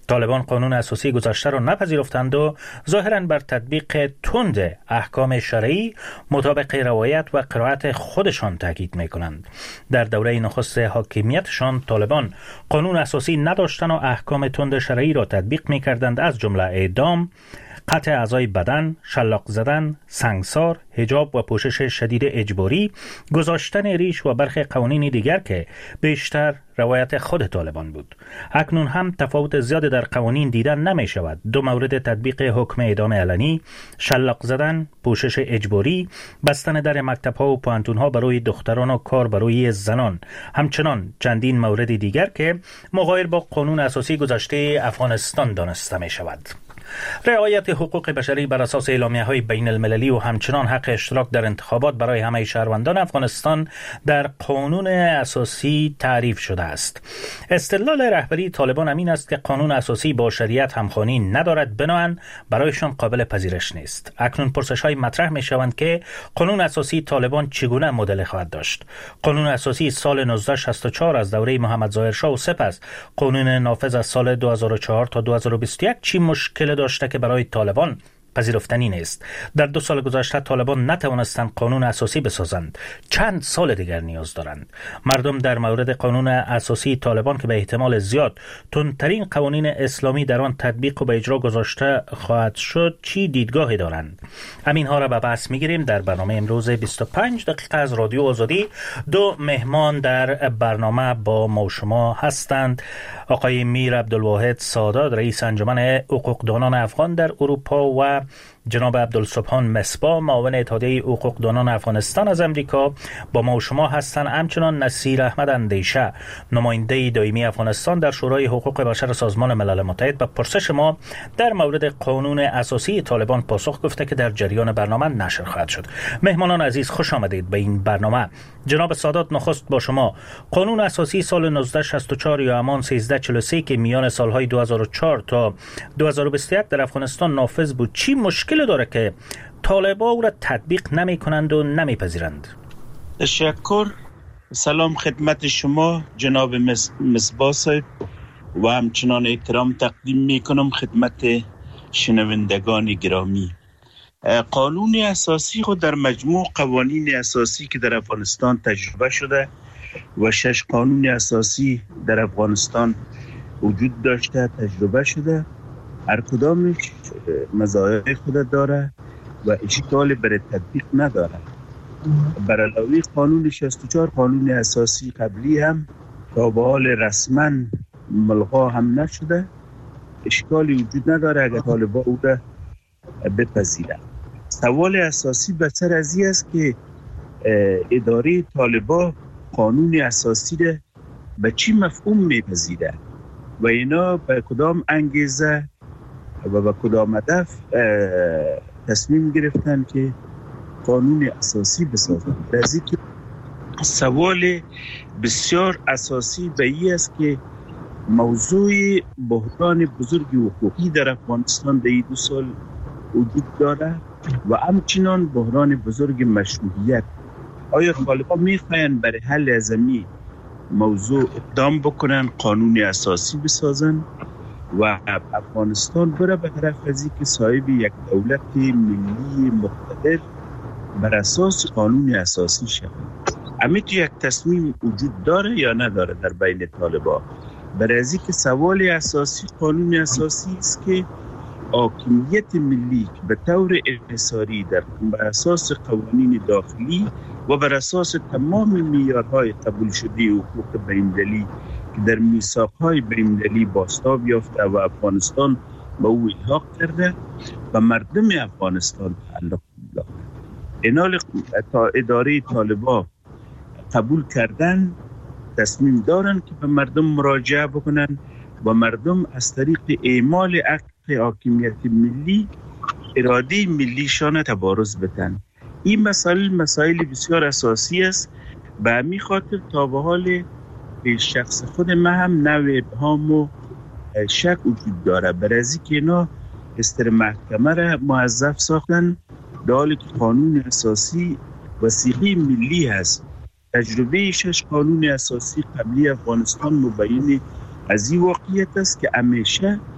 طالبان قانون اساسی گذشته را نپذیرفتند و ظاهراً بر تطبیق تند احکام شرعی مطابق روایت و قرائت خودشان تاکید می‌کنند. در دوره نخست حاکمیتشان طالبان قانون اساسی نداشتند و احکام تند شرعی را تطبیق می‌کردند، از جمله اعدام، قطع اعضای بدن، شلاق زدن، سنگسار، حجاب و پوشش شدید اجباری، گذاشتن ریش و برخی قوانین دیگر که بیشتر روایت خود طالبان بود. اکنون هم تفاوت زیاد در قوانین دیدن نمی شود. دو مورد تطبیق حکم اعدام علنی، شلاق زدن، پوشش اجباری، بستن در مکتب‌ها و پوهنتون‌ها برای دختران و کار برای زنان، همچنان چندین مورد دیگر که مغایر با قانون اساسی گذشته افغانستان دانسته می شود. رعایت حقوق بشری بر اساس اعلامیه‌های بین المللی و همچنان حق اشتراک در انتخابات برای همه شهروندان افغانستان در قانون اساسی تعریف شده است. استدلال رهبری طالبان امین است که قانون اساسی با شریعت همخوانی ندارد، بنابراین برایشان قابل پذیرش نیست. اکنون پرسش‌های مطرح می‌شوند که قانون اساسی طالبان چگونه مدل خواهد داشت. قانون اساسی سال نوزده شصت و چهار از دوره محمد ظاهر شاه و سپس قانون نافذ از سال دو هزار و چهار تا دو هزار و بیست و یک چی مشکل داشته که برای طالبان پذیرفتنی نیست؟ در دو سال گذشته طالبان نتوانستند قانون اساسی بسازند، چند سال دیگر نیاز دارند. مردم در مورد قانون اساسی طالبان که به احتمال زیاد تندترین قوانین اسلامی در آن تطبیق و به اجرا گذاشته خواهد شد چی دیدگاهی دارند؟ همین ها را به بحث میگیریم در برنامه امروز بیست و پنج دقیقه از رادیو آزادی. دو مهمان در برنامه با ما شما هستند. آقای میر عبدالواحد سادات، رئیس انجمن حقوقدانان افغان در اروپا، و جناب عبدالسبحان مصباح، معاون اتحادیه حقوقدانان افغانستان از امریکا با ما و شما هستند. همچنان نصیر احمد اندیشه، نماینده دائمی افغانستان در شورای حقوق بشر سازمان ملل متحد، به پرسش ما در مورد قانون اساسی طالبان پاسخ گفته که در جریان برنامه نشر خواهد شد. مهمانان عزیز، خوش آمدید به این برنامه. جناب سادات، نخست با شما. قانون اساسی سال نوزده شصت و چهار یا همان سیزده چهل و سه که میان سالهای دو هزار و چهار تا دو هزار و بیست و یک در افغانستان نافذ بود، چی مشکل داره که طالبان او را تطبیق نمی کنند و نمی پذیرند؟ تشکر. سلام خدمت شما جناب مصباح صاحب و همچنان احترام تقدیم می کنم خدمت شنوندگان گرامی. قانون اساسی خود در مجموع قوانین اساسی که در افغانستان تجربه شده و شش قانون اساسی در افغانستان وجود داشته تجربه شده، هر کدامش مزایای خود داره و اشکال برای تطبیق نداره. بر علاوه قانون شصت و چهار قانون اساسی قبلی هم تا به حال رسما ملغا هم نشده، اشکالی وجود نداره اگر طالبان او را بپذیرند. سوال اساسی به سر از این است که اداره طالبان قانون اساسی را به چی مفهوم میپذیره و اینا به کدام انگیزه و به کدام هدف تصمیم گرفتن که قانون اساسی بسازن. از این که سوال بسیار اساسی به این است که موضوع بحران بزرگ حقوقی در افغانستان در این دو سال وجود داره و همچنان بحران بزرگ مشروعیت. آیا طالبان میخواین برای حل از این موضوع اقدام بکنن، قانون اساسی بسازن و افغانستان بره به طرف از که صاحب یک دولت ملی مقتدر بر اساس قانون اساسی شود؟ همین تو یک تصمیم وجود داره یا نداره در بین طالبان؟ برای از که سوال اساسی قانون اساسی است که حاکمیت ملی که به طور انحصاری در بر اساس قوانین داخلی و بر اساس تمام معیارهای قبول شده حقوق بین‌المللی که در میثاق‌های بین‌المللی بازتاب یافته و افغانستان به او الحاق کرده و مردم افغانستان تعلق دارد. اینال تا اداره طالبان قبول کردن، تصمیم دارن که به مردم مراجعه بکنن و مردم از طریق اعمال عقد حاکمیت ملی اراده ملیشان تبارز بدن. این مسائل مسائل بسیار اساسی است. به همین خاطر تا به حال به شخص خود من هم نوع ابهام و شک وجود داره. برای از اینکه اینا استر محکمه را موظف ساختن در حالی که قانون اساسی وثیقه ملی هست. تجربه شش قانون اساسی قبلی افغانستان مبین از این واقعیت است که همیشه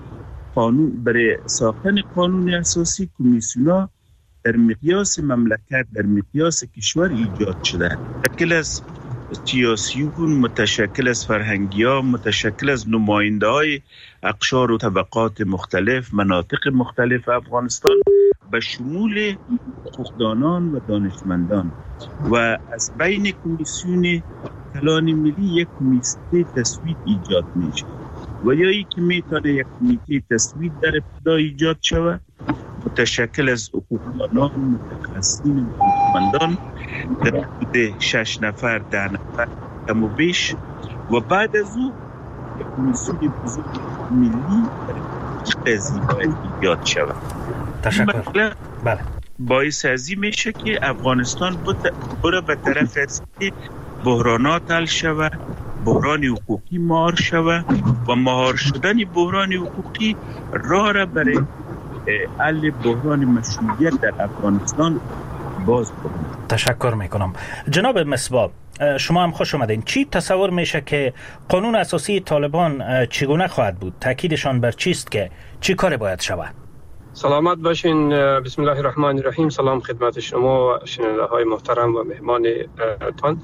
قانون برای ساختن قانون اساسی کمیسیون‌ها در مقیاس مملکت، در مقیاس کشور ایجاد شده. متشکل از سیاسیون، متشکل از فرهنگی‌ها، متشکل از نماینده‌های اقشار و طبقات مختلف، مناطق مختلف افغانستان به شمول حقوقدانان و دانشمندان و از بین کمیسیون کلان ملی یک کمیته تصویت ایجاد میشه و یا ای که میتونه یک کمیته تصویت در ابتدا ایجاد شود متشکل از حقوقدانان، متخصصین و دانشمندان در حدود شش نفر، ده نفر کم و بیش و بعد از او یک کمیسیون بزرگ ملی در قضیه باید ایجاد شود. تشکر. بله. باعث ازی میشه که افغانستان بره به طرف از که بحرانات حل شود، بحران حقوقی مهار شود و مهار شدن بحران حقوقی راه را برای حل بحران مشروعیت در افغانستان باز کنیم. تشکر میکنم. جناب مصباح، شما هم خوش آمدین. چی تصور میشه که قانون اساسی طالبان چگونه خواهد بود؟ تاکیدشان بر چیست که چی کار باید شود؟ سلامت باشین. بسم الله الرحمن الرحیم. سلام خدمت شما و شنونده های محترم و مهمان تان.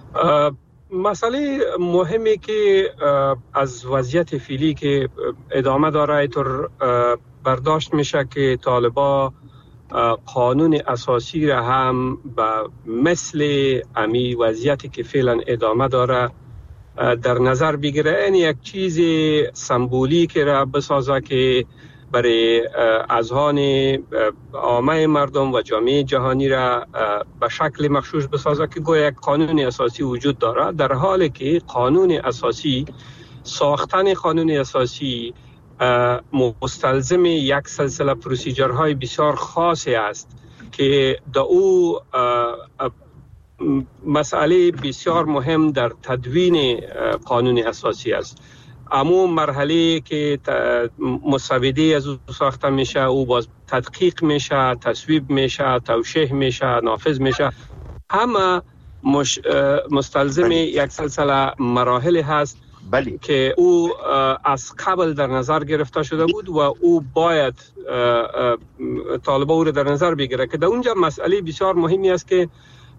مسئله مهمی که از وضعیت فعلی که ادامه داره اینطور برداشت میشه که طالبا قانون اساسی را هم به مثل امی وضعیتی که فعلا ادامه داره در نظر بگیره. این یک چیز سمبولیک را بسازه که برای اذهان عامه مردم و جامعه جهانی را به شکل مغشوش بسازه که گویا یک قانون اساسی وجود داره، در حالی که قانون اساسی، ساختن قانون اساسی مستلزم یک سلسله پروسیجرهای بسیار خاصی است که در او مسئله بسیار مهم در تدوین قانون اساسی است. اما مرحله که مسوده از او ساخته میشه، او باز تدقیق میشه، تصویب میشه، توشیح میشه، نافذ میشه، همه مش مستلزم یک سلسله مراحل هست بلی. که او از قبل در نظر گرفته شده بود و او باید طالبا او را در نظر بگیره که در اونجا مسئله بسیار مهمی است که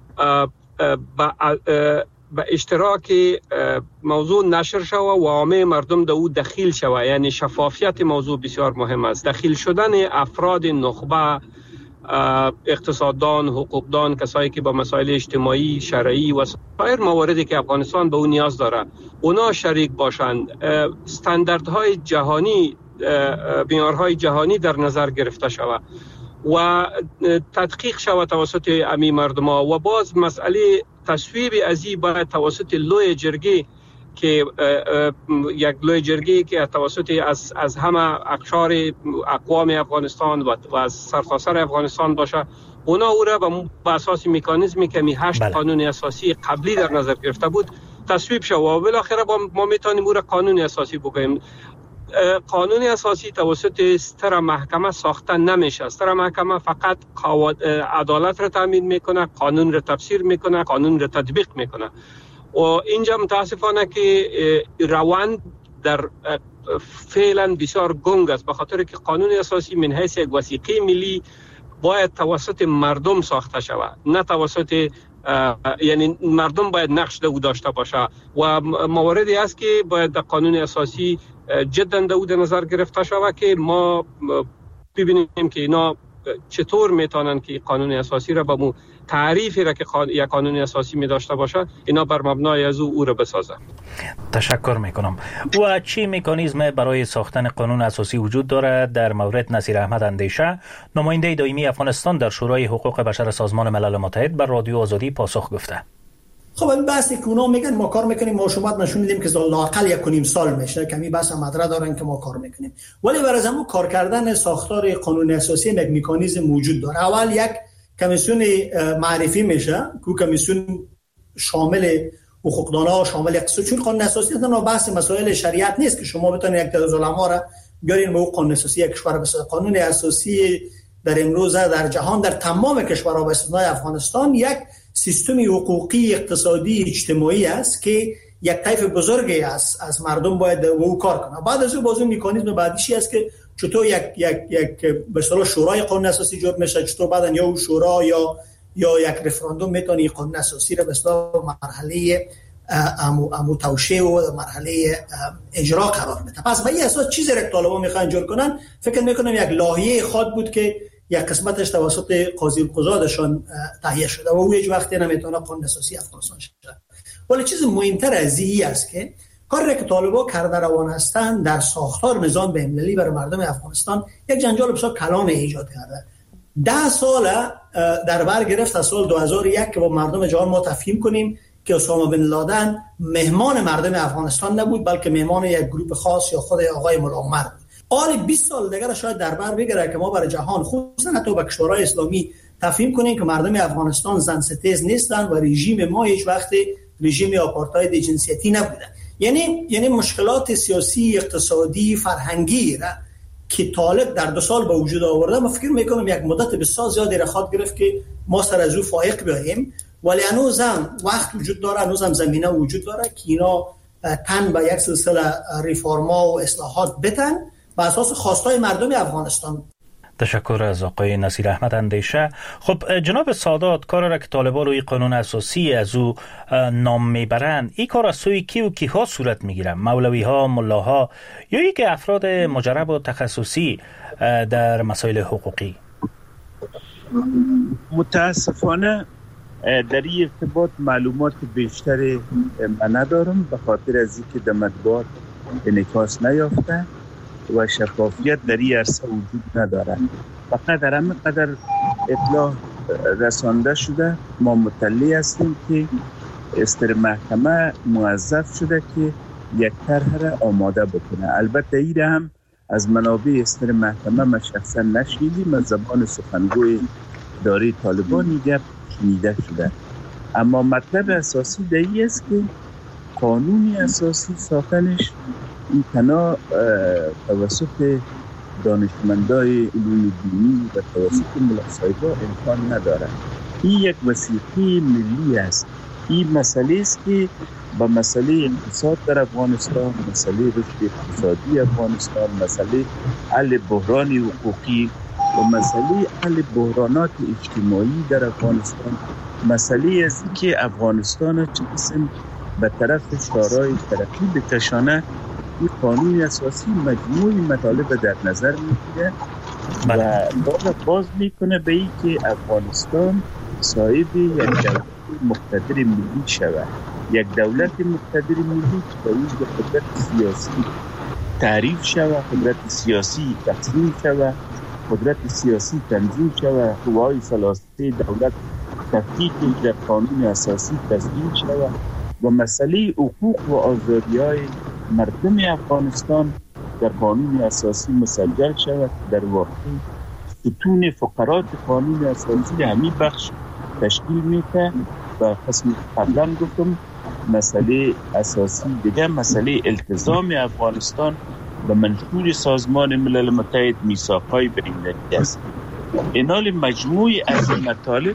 به اشتراک موضوع نشر شوه و عامه مردم در او دخیل شوه. یعنی شفافیت موضوع بسیار مهم است. دخیل شدن افراد نخبه، اقتصاددان، حقوقدان، کسایی که با مسائل اجتماعی، شرعی و سایر مواردی که افغانستان به اون نیاز داره اونا شریک باشند، استانداردهای جهانی، معیارهای جهانی در نظر گرفته شود و تدقیق شود توسط امی مردم ها و باز مسئله تصویب ازی باید توسط لوی جرگه که یک لوی جرگه که توسط از از همه اقشار اقوام افغانستان و از سرتاسر افغانستان باشه، اونا او را به اساس مکانیزمی که می هشت بله. قانون اساسی قبلی در نظر گرفته بود تصویب شود و بالاخره ما میتونیم او را قانون اساسی بگوییم. قانون اساسی توسط ستر محکمه ساخته نمیشه. ستر محکمه فقط عدالت را تامین میکنه، قانون را تفسیر میکنه، قانون را تطبیق میکنه و اینجا متاسفانه که روند در فعلا بسیار گنگ است، به خاطر که قانون اساسی من حیث یک وثیقه ملی باید توسط مردم ساخته شود، نه توسط یعنی مردم باید نقش در او داشته باشه و مواردی است که باید در قانون اساسی جدا در او در نظر گرفته شود که ما ببینیم که اینا چطور میتونن که قانون اساسی را به مو تعریفی را که یک قانون اساسی می داشته باشه اینا بر مبنای از او او را بسازه. تشکر میکنم. و چی مکانیزم برای ساختن قانون اساسی وجود دارد؟ در مورد نصیر احمد اندیشه، نماینده دائمی افغانستان در شورای حقوق بشر سازمان ملل متحد، بر رادیو آزادی پاسخ گفته. خب این بحثی که اونا میگن ما کار میکنیم، ما شما نشون میدیم که لااقل یک و نیم سال میشه، کمی بحث مدره دارن که ما کار میکنیم، ولی برای همون کار کردن ساختار قانون اساسی یک مکانیزم موجود داره. اول یک کمیسیون معرفی میشه که کمیسیون شامل حقوقدانا و شامل اقتصاد، چون قانون اساسی نه بحث مسائل شریعت نیست که شما بتونید یک تعداد علما را بیارین به قانون اساسی یک کشور بسازید. قانون اساسی در امروز در جهان در تمام کشورها به استثنای افغانستان یک سیستم حقوقی، اقتصادی، اجتماعی است که یک طیف بزرگی است از مردم باید او کار کنه. بعد از او بازم مکانیزم بعدیشی است که چطور یک یک یک به اصطلاح شورای قانون اساسی جور میشه، چطور بعدن یا شورا یا یا یک رفراندوم میتونی قانون اساسی را به اصطلاح مرحله امو امو توشیع و مرحله اجرا قرار بده. پس به این اساس چیزی را که طالبان میخوان جور کنن، فکر میکنم یک لایحه خود بود که یک قسمتش توسط قاضی القضاتشان تهیه شده و او هیچ وقتی نمیتونه قانون اساسی افغانستان شده. ولی چیز مهمتر از این است که کاری که طالبان کرده روان هستند در ساختار نظام بین‌المللی برای مردم افغانستان یک جنجال بسیار کلان ایجاد کرده. ده سال در بر گرفت از سال دو هزار و یک که با مردم جهان ما تفهیم کنیم که اسامه بن لادن مهمان مردم افغانستان نبود، بلکه مهمان یک گروه خاص یا خود آقای ملا عمر بود. حالا بیست سال دیگه شاید در بر بگیره که ما برای جهان، خصوصا حتی با کشورهای اسلامی، تفهیم کنیم که مردم افغانستان زن ستیز نیستن و رژیم ما هیچ وقت رژیم آپارتاید جنسیتی نبوده. یعنی یعنی مشکلات سیاسی، اقتصادی، فرهنگی را که طالب در دو سال به وجود آورده، من فکر میکنم یک مدت بسیار زیادی را خواهد گرفت که ما سر از او فائق بیاییم، ولی هنوزم وقت وجود داره، هنوزم زمینه وجود داره که اینا تن به یک سلسله ریفورما و اصلاحات بتن بر اساس خواستای مردم افغانستان. تشکر از آقای نصیر احمد اندیشه. خب جناب سادات، کار را که طالبان روی قانون اساسی از او نام میبرند، این کار از سوی کی و کیها صورت میگیرند؟ مولوی ها، ملاها یا یک افراد مجرب و تخصصی در مسائل حقوقی؟ متاسفانه در این ارتباط معلومات بیشتری من ندارم، به خاطر از اینکه در مطبوعات انعکاس نیافته و شفافیت در این عرصه وجود نداره. فقط در همین قدر اطلاع رسانده شده، ما مطلع هستیم که استر محکمه موظف شده که یک طرح را آماده بکنه. البته این هم از منابع استر محکمه ما شخصا نشنیدیم، از زبان سخنگوی اداره طالبان میگه شنیده شده. اما مطلب اساسی در این است که قانون اساسی ساختنش این تنها توسط دانشمندای علوم دینی و توسط ملاصاحبا امکان نداره. این یک وثیقه ملی است. این مسئله است که با مسئله اقتصاد در افغانستان، مسئله رشد اقتصادی افغانستان، مسئله حل بحران حقوقی و مسئله حل بحرانات اجتماعی در افغانستان، مسئله است که افغانستان چه قسم به طرف شورای ترقی بکشانه، این قانون اساسی مجموعی مطالب در نظر میگیره و باز میکنه به این که افغانستان صاحب یک دولت مقتدر ملی شود. یک دولت مقتدر ملی که باید قدرت سیاسی تعریف شود، قدرت سیاسی تقسیم شود، قدرت سیاسی تنظیم شود، قوای ثلاثه دولت تفکیک در قانون اساسی تسلیم شود و مسئله حقوق و آزادی‌های مردم افغانستان در قانون اساسی مسجل شود. در واقع ستون فقرات قانون اساسی همین بخش تشکیل میده و قسم قبلا گفتم مسئله اساسی دیگه مسئله التزام افغانستان به منشور سازمان ملل متحد میثاق‌های بین‌المللی است. اینال مجموعی از مطالب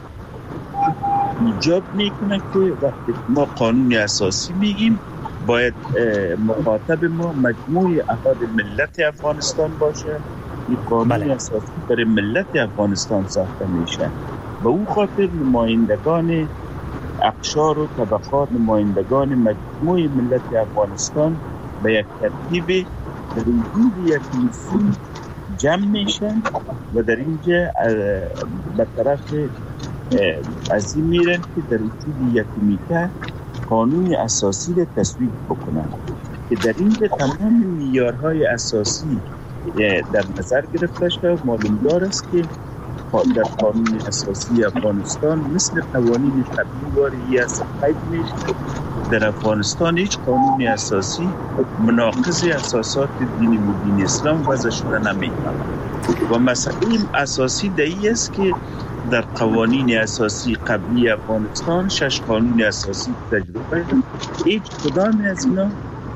ایجاب میکنه که وقتی ما قانون اساسی میگیم باید مخاطب ما مجموعی افراد ملت افغانستان باشه. این قانون بله. اساسی برای ملت افغانستان ساخته میشه. به اون خاطر نمایندگان اقشار و طبقات، نمایندگان مجموعی ملت افغانستان به یک ترتیب در وجود یک میسون جمع میشن و در اینجا به طرف از این میرن که در وجود یک میته قانون اساسی را تصویب بکنن که در اینجا تمام معیارهای اساسی در نظر گرفته شده. معلومدار است که در قانون اساسی افغانستان مثل قوانین قبلی واری است قید میشه. در افغانستان هیچ قانون اساسی مناقض اساسات دینی مبین اسلام وضع شده نمیتونه و مسئله اساسی دایی است که در قوانین اساسی قبلی افغانستان شش قانون اساسی تجربه هیچ کدام از اینا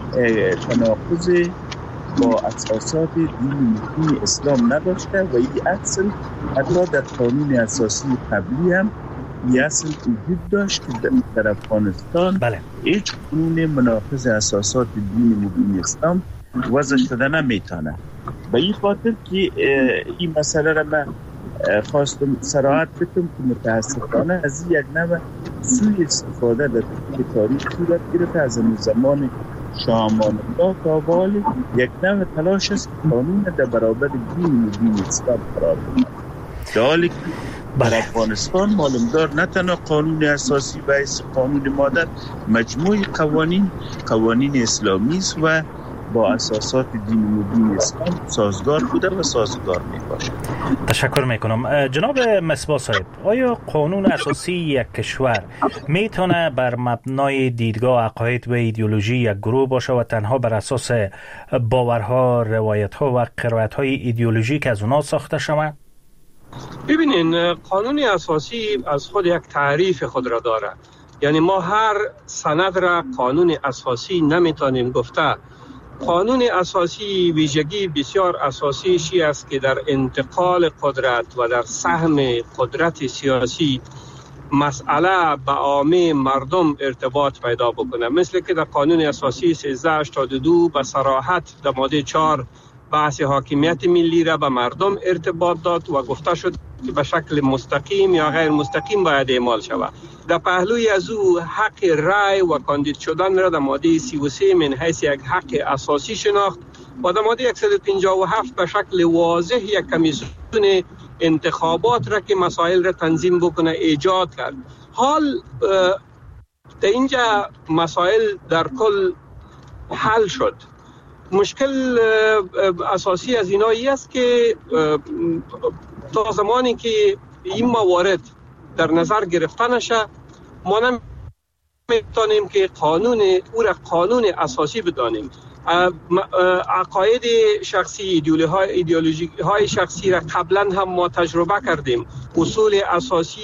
تناقض با اساسات دینی مبین اسلام نداشته و این اصل حتی در قانون اساسی قبلی هم این اصل وجود داشت که در افغانستان بله. هیچ قانون مناقض اساسات دینی مبین اسلام وضع شده نمیتونه. به این خاطر که این مسئله را من خواستم صراحت بکنم که متاسفانه از یک نوع سوء استفاده در تاریخ صورت گرفته از زمان شاه امان الله تا حال یک نوع تلاش است قانون در برابر دین و دین اسلام قرار بدهد. در حالی که در افغانستان معلوم دار نه تنها قانون اساسی و قانون مادر، مجموعه قوانین قوانین اسلامی است و با اساسات دین و دین اسلام سازگار بوده و سازگار می باشد. تشکر میکنم. جناب مصباح صاحب، آیا قانون اساسی یک کشور میتونه بر مبنای دیدگاه عقاید و ایدئولوژی یک گروه باشه و تنها بر اساس باورها، روایتها و قرائت‌های ایدئولوژیک از اونا ساخته شود؟ ببینین، قانون اساسی از خود یک تعریف خود را داره. یعنی ما هر سند را قانون اساسی نمیتونیم گفته. قانون اساسی ویژگی بسیار اساسیشی است که در انتقال قدرت و در سهم قدرت سیاسی مسئله به عامه مردم ارتباط پیدا بکنه. مثل که در قانون اساسی سیزده هشتاد و دو به صراحت در ماده چهار بحث حاکمیت ملی را به مردم ارتباط داد و گفته شد که به شکل مستقیم یا غیر مستقیم باید اعمال شود. در پهلوی از او حق رای و کاندید شدن را در ماده سی و سه من حیث یک حق اساسی شناخت و در ماده صد و پنجاه و هفت به شکل واضح یک کمیسیون انتخابات را که مسائل را تنظیم بکنه ایجاد کرد. حال در اینجا مسائل در کل حل شد. مشکل اساسی از اینایی است که تا زمانی که این موارد در نظر گرفته نشه ما نمیتونیم که قانون او را قانون اساسی بدانیم. عقاید شخصی، ایدئولوژی های شخصی را قبلا هم ما تجربه کردیم. اصول اساسی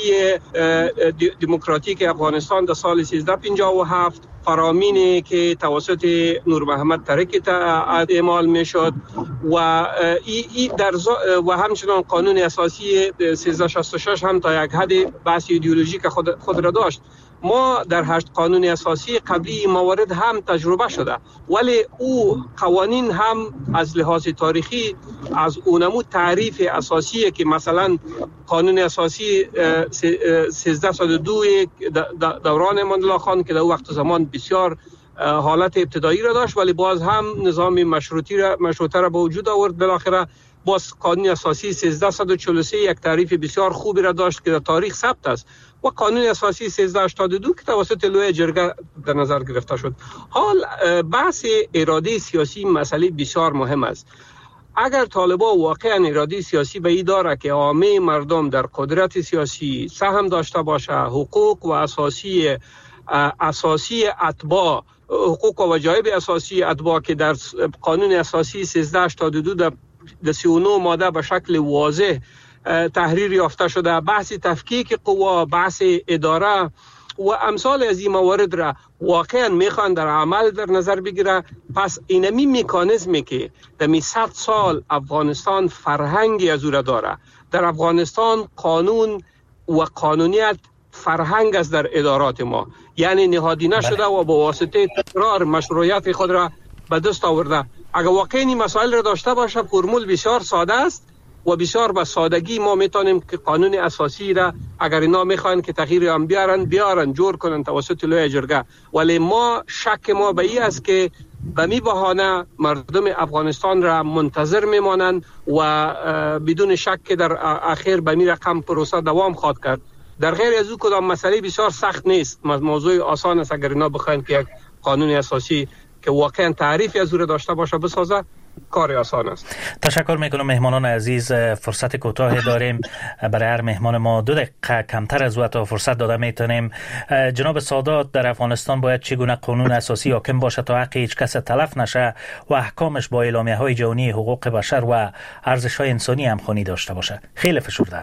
دموکراتیک افغانستان در سال سیزده پنجاه و هفت فرامینی که توسط نور محمد ترکی اعمال می شد و ای ای در و همچنان قانون اساسی سیزده شصت و شش هم تا یک حد بحث ایدئولوژیک خود, خود را داشت. ما در هشت قانون اساسی قبلی موارد هم تجربه شده، ولی او قوانین هم از لحاظ تاریخی از اونمو تعریف اساسی که مثلا قانون اساسی سیزده صد و دو دوران امان الله خان که در وقت زمان بسیار حالت ابتدایی را داشت ولی باز هم نظام مشروطی را مشروطه را به وجود آورد. بالاخره باز قانون اساسی سیزده صد و چهل و سه یک تعریف بسیار خوبی را داشت که در تاریخ ثبت است و قانون اساسی سیزده هشتاد و دو که توسط لوی جرگه در نظر گرفته شد. حال بحث اراده سیاسی مسئله بسیار مهم است. اگر طالبان واقعا اراده سیاسی به این داره که عامه مردم در قدرت سیاسی سهم داشته باشه، حقوق و اساسی اساسی اتباع، حقوق و وجایب اساسی اتباع که در قانون اساسی سیزده هشتاد و دو در سی و نه ماده به شکل واضح تحریر یافته شده، بحث تفکیک قوا، بحث اداره و امثال از این موارد را واقعا میخوان در عمل در نظر بگیره، پس اینمی مکانیزمی که در صد سال افغانستان فرهنگی از او را داره. در افغانستان قانون و قانونیت فرهنگ است در ادارات ما، یعنی نهادینه شده و با واسطه تکرار مشروعیت خود را به دست آورده. اگر واقعا این مسائل را داشته باشه فرمول بسیار ساده است و بسیار با سادگی ما میتونیم که قانون اساسی را اگر اینا میخوان که تغییر هم بیارن بیارن جور کنن توسط لوی جرگه، ولی ما شک ما به این است که به می بهانه مردم افغانستان را منتظر میمانند و بدون شک که در اخیر به می رقم پروسه دوام خواهد کرد. در غیر از او کدام مسئله بسیار سخت نیست، موضوع آسان است اگر اینا بخواین که یک قانون اساسی که واقعا تعریفی از او را داشته باشه بسازه، کار آسان است. تشکر میکنم. مهمانان عزیز، فرصت کوتاه داریم، برای هر مهمان ما دو دقیقه کمتر از وقت فرصت داده میتونیم. جناب سادات، در افغانستان باید چگونه قانون اساسی حاکم باشه تا حق هیچ کس تلف نشه و احکامش با اعلامیه های جهانی حقوق بشر و ارزش های انسانی همخوانی داشته باشه؟ خیلی فشرده.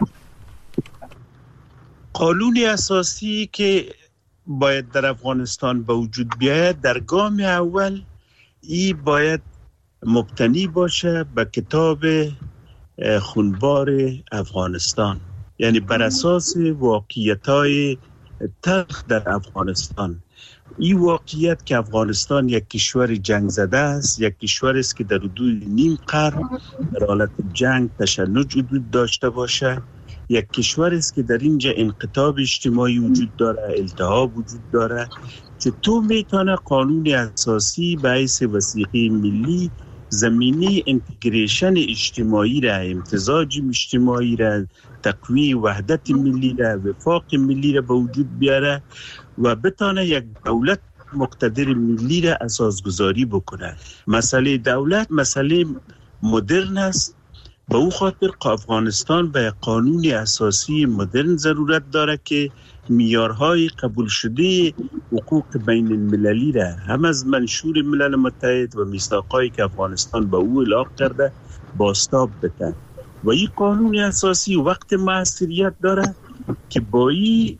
قانون اساسی که باید در افغانستان به وجود بیاید در گام اول ای باید مبتنی باشه به کتاب خونبار افغانستان، یعنی بر اساس واقعیت‌های تلخ در افغانستان این واقعیت که افغانستان یک کشور جنگ زده است، یک کشور است که در حدود نیم قرن در حالت جنگ تشنج وجود داشته باشه، یک کشور است که در اینجا انقطاع اجتماعی وجود داره، التهاب وجود داره. چطور میتونه قانون اساسی به حیث وثیقه ملی زمینه انتگریشن اجتماعی را، امتزاج اجتماعی را، تقویه وحدت ملی را، وفاق ملی را به وجود بیاره و بتانه یک دولت مقتدر ملی را اساسگذاری بکنه؟ مسئله دولت مسئله مدرن است. به او خاطر افغانستان به قانون اساسی مدرن ضرورت داره که معیارهای قبول شده حقوق بین المللی را هم از منشور ملل متحد و میثاقایی که افغانستان به او اعلام کرده بازتاب بده. و این قانون اساسی وقت موثریت داره که با این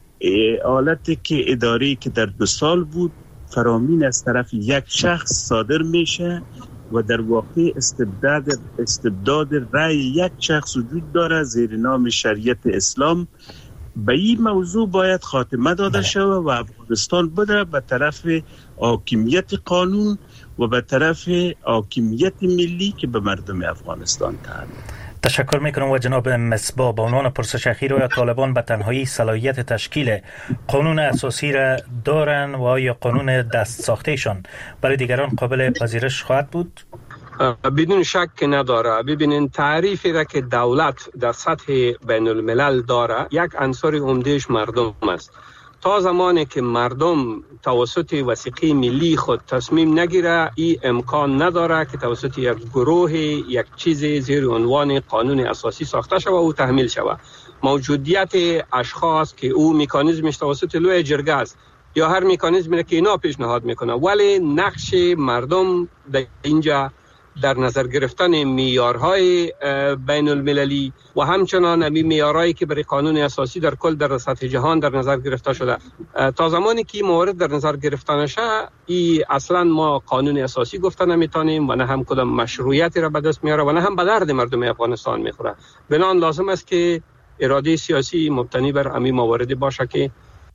حالتی که اداره که در دو سال بود فرامین از طرف یک شخص صادر میشه و در واقع استبداد استبداد رأی یک شخص وجود داره زیر نام شریعت اسلام. به این موضوع باید خاتمه داده شود و افغانستان بده به طرف حاکمیت قانون و به طرف حاکمیت ملی که به مردم افغانستان تعلق. تشکر میکنم. و جناب مصباح، به عنوان پرسش اخیر، آیا طالبان به تنهایی صلاحیت تشکیل قانون اساسی را دارن و آیا قانون دست ساختهشان برای دیگران قابل پذیرش خواهد بود؟ بدون شک نداره. ببینین تعریفی را که دولت در سطح بین الملل داره، یک عنصر عمدهش مردم است. تا زمانی که مردم توسط وثیقه ملی خود تصمیم نگیره، این امکان نداره که توسط یک گروه یک چیز زیر عنوان قانون اساسی ساخته شود و او تحمیل شود. موجودیت اشخاص که او مکانیزمش توسط لوی جرگه است یا هر مکانیزمی که اینا پیشنهاد میکنه، ولی نقش مردم در اینجا در نظر گرفتن معیارهای بین المللی و همچنان امی معیارهایی که برای قانون اساسی در کل در سطح جهان در نظر گرفته شده، تا زمانی که این موارد در نظر گرفته نشه، ای اصلا ما قانون اساسی گفته نمیتونیم و نه هم کدام مشروعیتی را به دست میاره و نه هم به درد مردم افغانستان میخوره. بنابراین لازم است که اراده سیاسی مبتنی بر امی موارد باشه که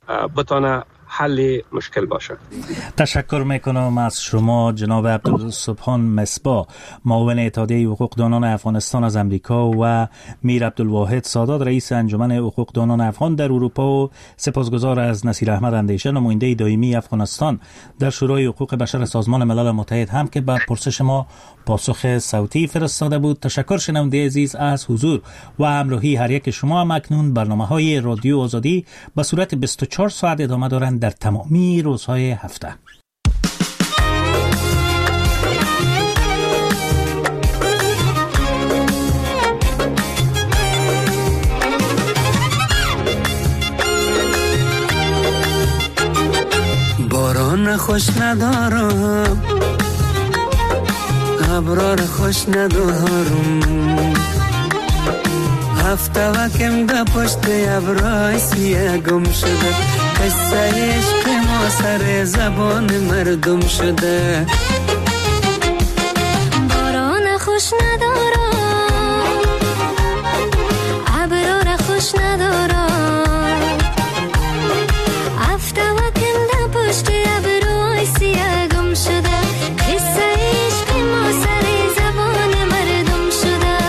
بتونه حل مشکل باشه. تشکر میکنم از شما جناب عبدالسبحان مصباح، معاون اتحادیه حقوقدانان افغانستان از امریکا، و میر عبدالواحد سادات، رئیس انجمن حقوقدانان افغان در اروپا، و سپاسگزار از نصیر احمد اندیشه، نماینده دائمی افغانستان در شورای حقوق بشر سازمان ملل متحد، هم که به پرسش ما پاسخ صوتی فرستاده بود. تشکر شنونده عزیز از حضور و همراهی هر یک شما. هم اکنون برنامه‌های رادیو آزادی به صورت بیست و چهار ساعت ادامه دارند در تمامی روزهای هفته. باران خوش ندارم، ابرار خوش ندارم، هفته وکم ده پشت ابرای سیه گم شده، قصه عشق ما سر زبان مردم شده. باران خوش ندارم، ابرار خوش ندارم، هفته وکم ده پشت ابرای سیه گم شده، قصه عشق ما سر زبان مردم شده.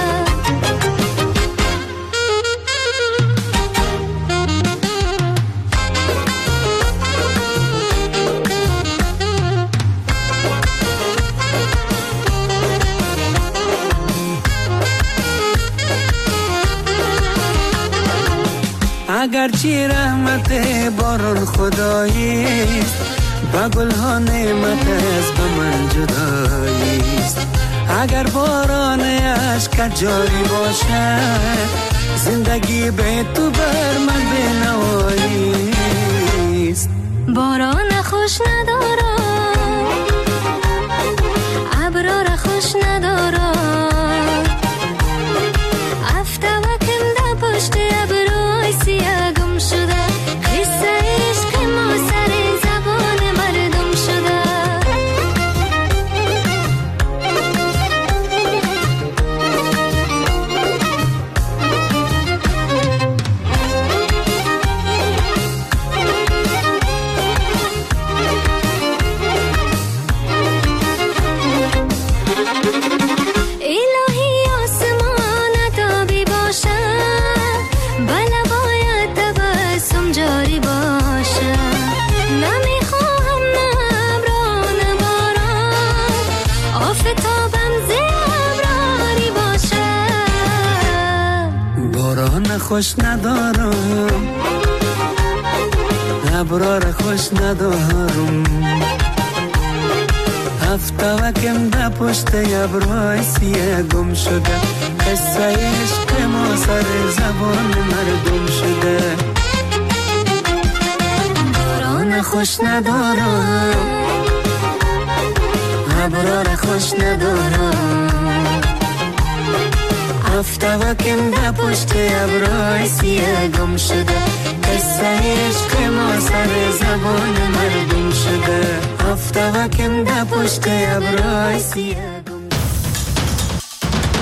اگرچه رحمت باران خداییست، با گلها نعمت از به من جداییست. اگر باران عشق جاری باشد، زندگی به تو بر من بنواییست. باران خوش ندارم، ابرار خوش ندارم، هفته وکم ده پشت ابرای سیه گم شده، قصه عشق ما سر زبان مردم شده. خوش ندارم ابرار خوش ندارم هفته وکم ده پشت ابرای سیه گم شده قصه عشق ما سر زبان مردم شده باران خوش ندارم ابرار خوش ندارم هفته وکم ده پشت ابرای سیه گم شده قصه عشق ما سر زبان مردم شده هفته وکم ده پشت ابرای سیه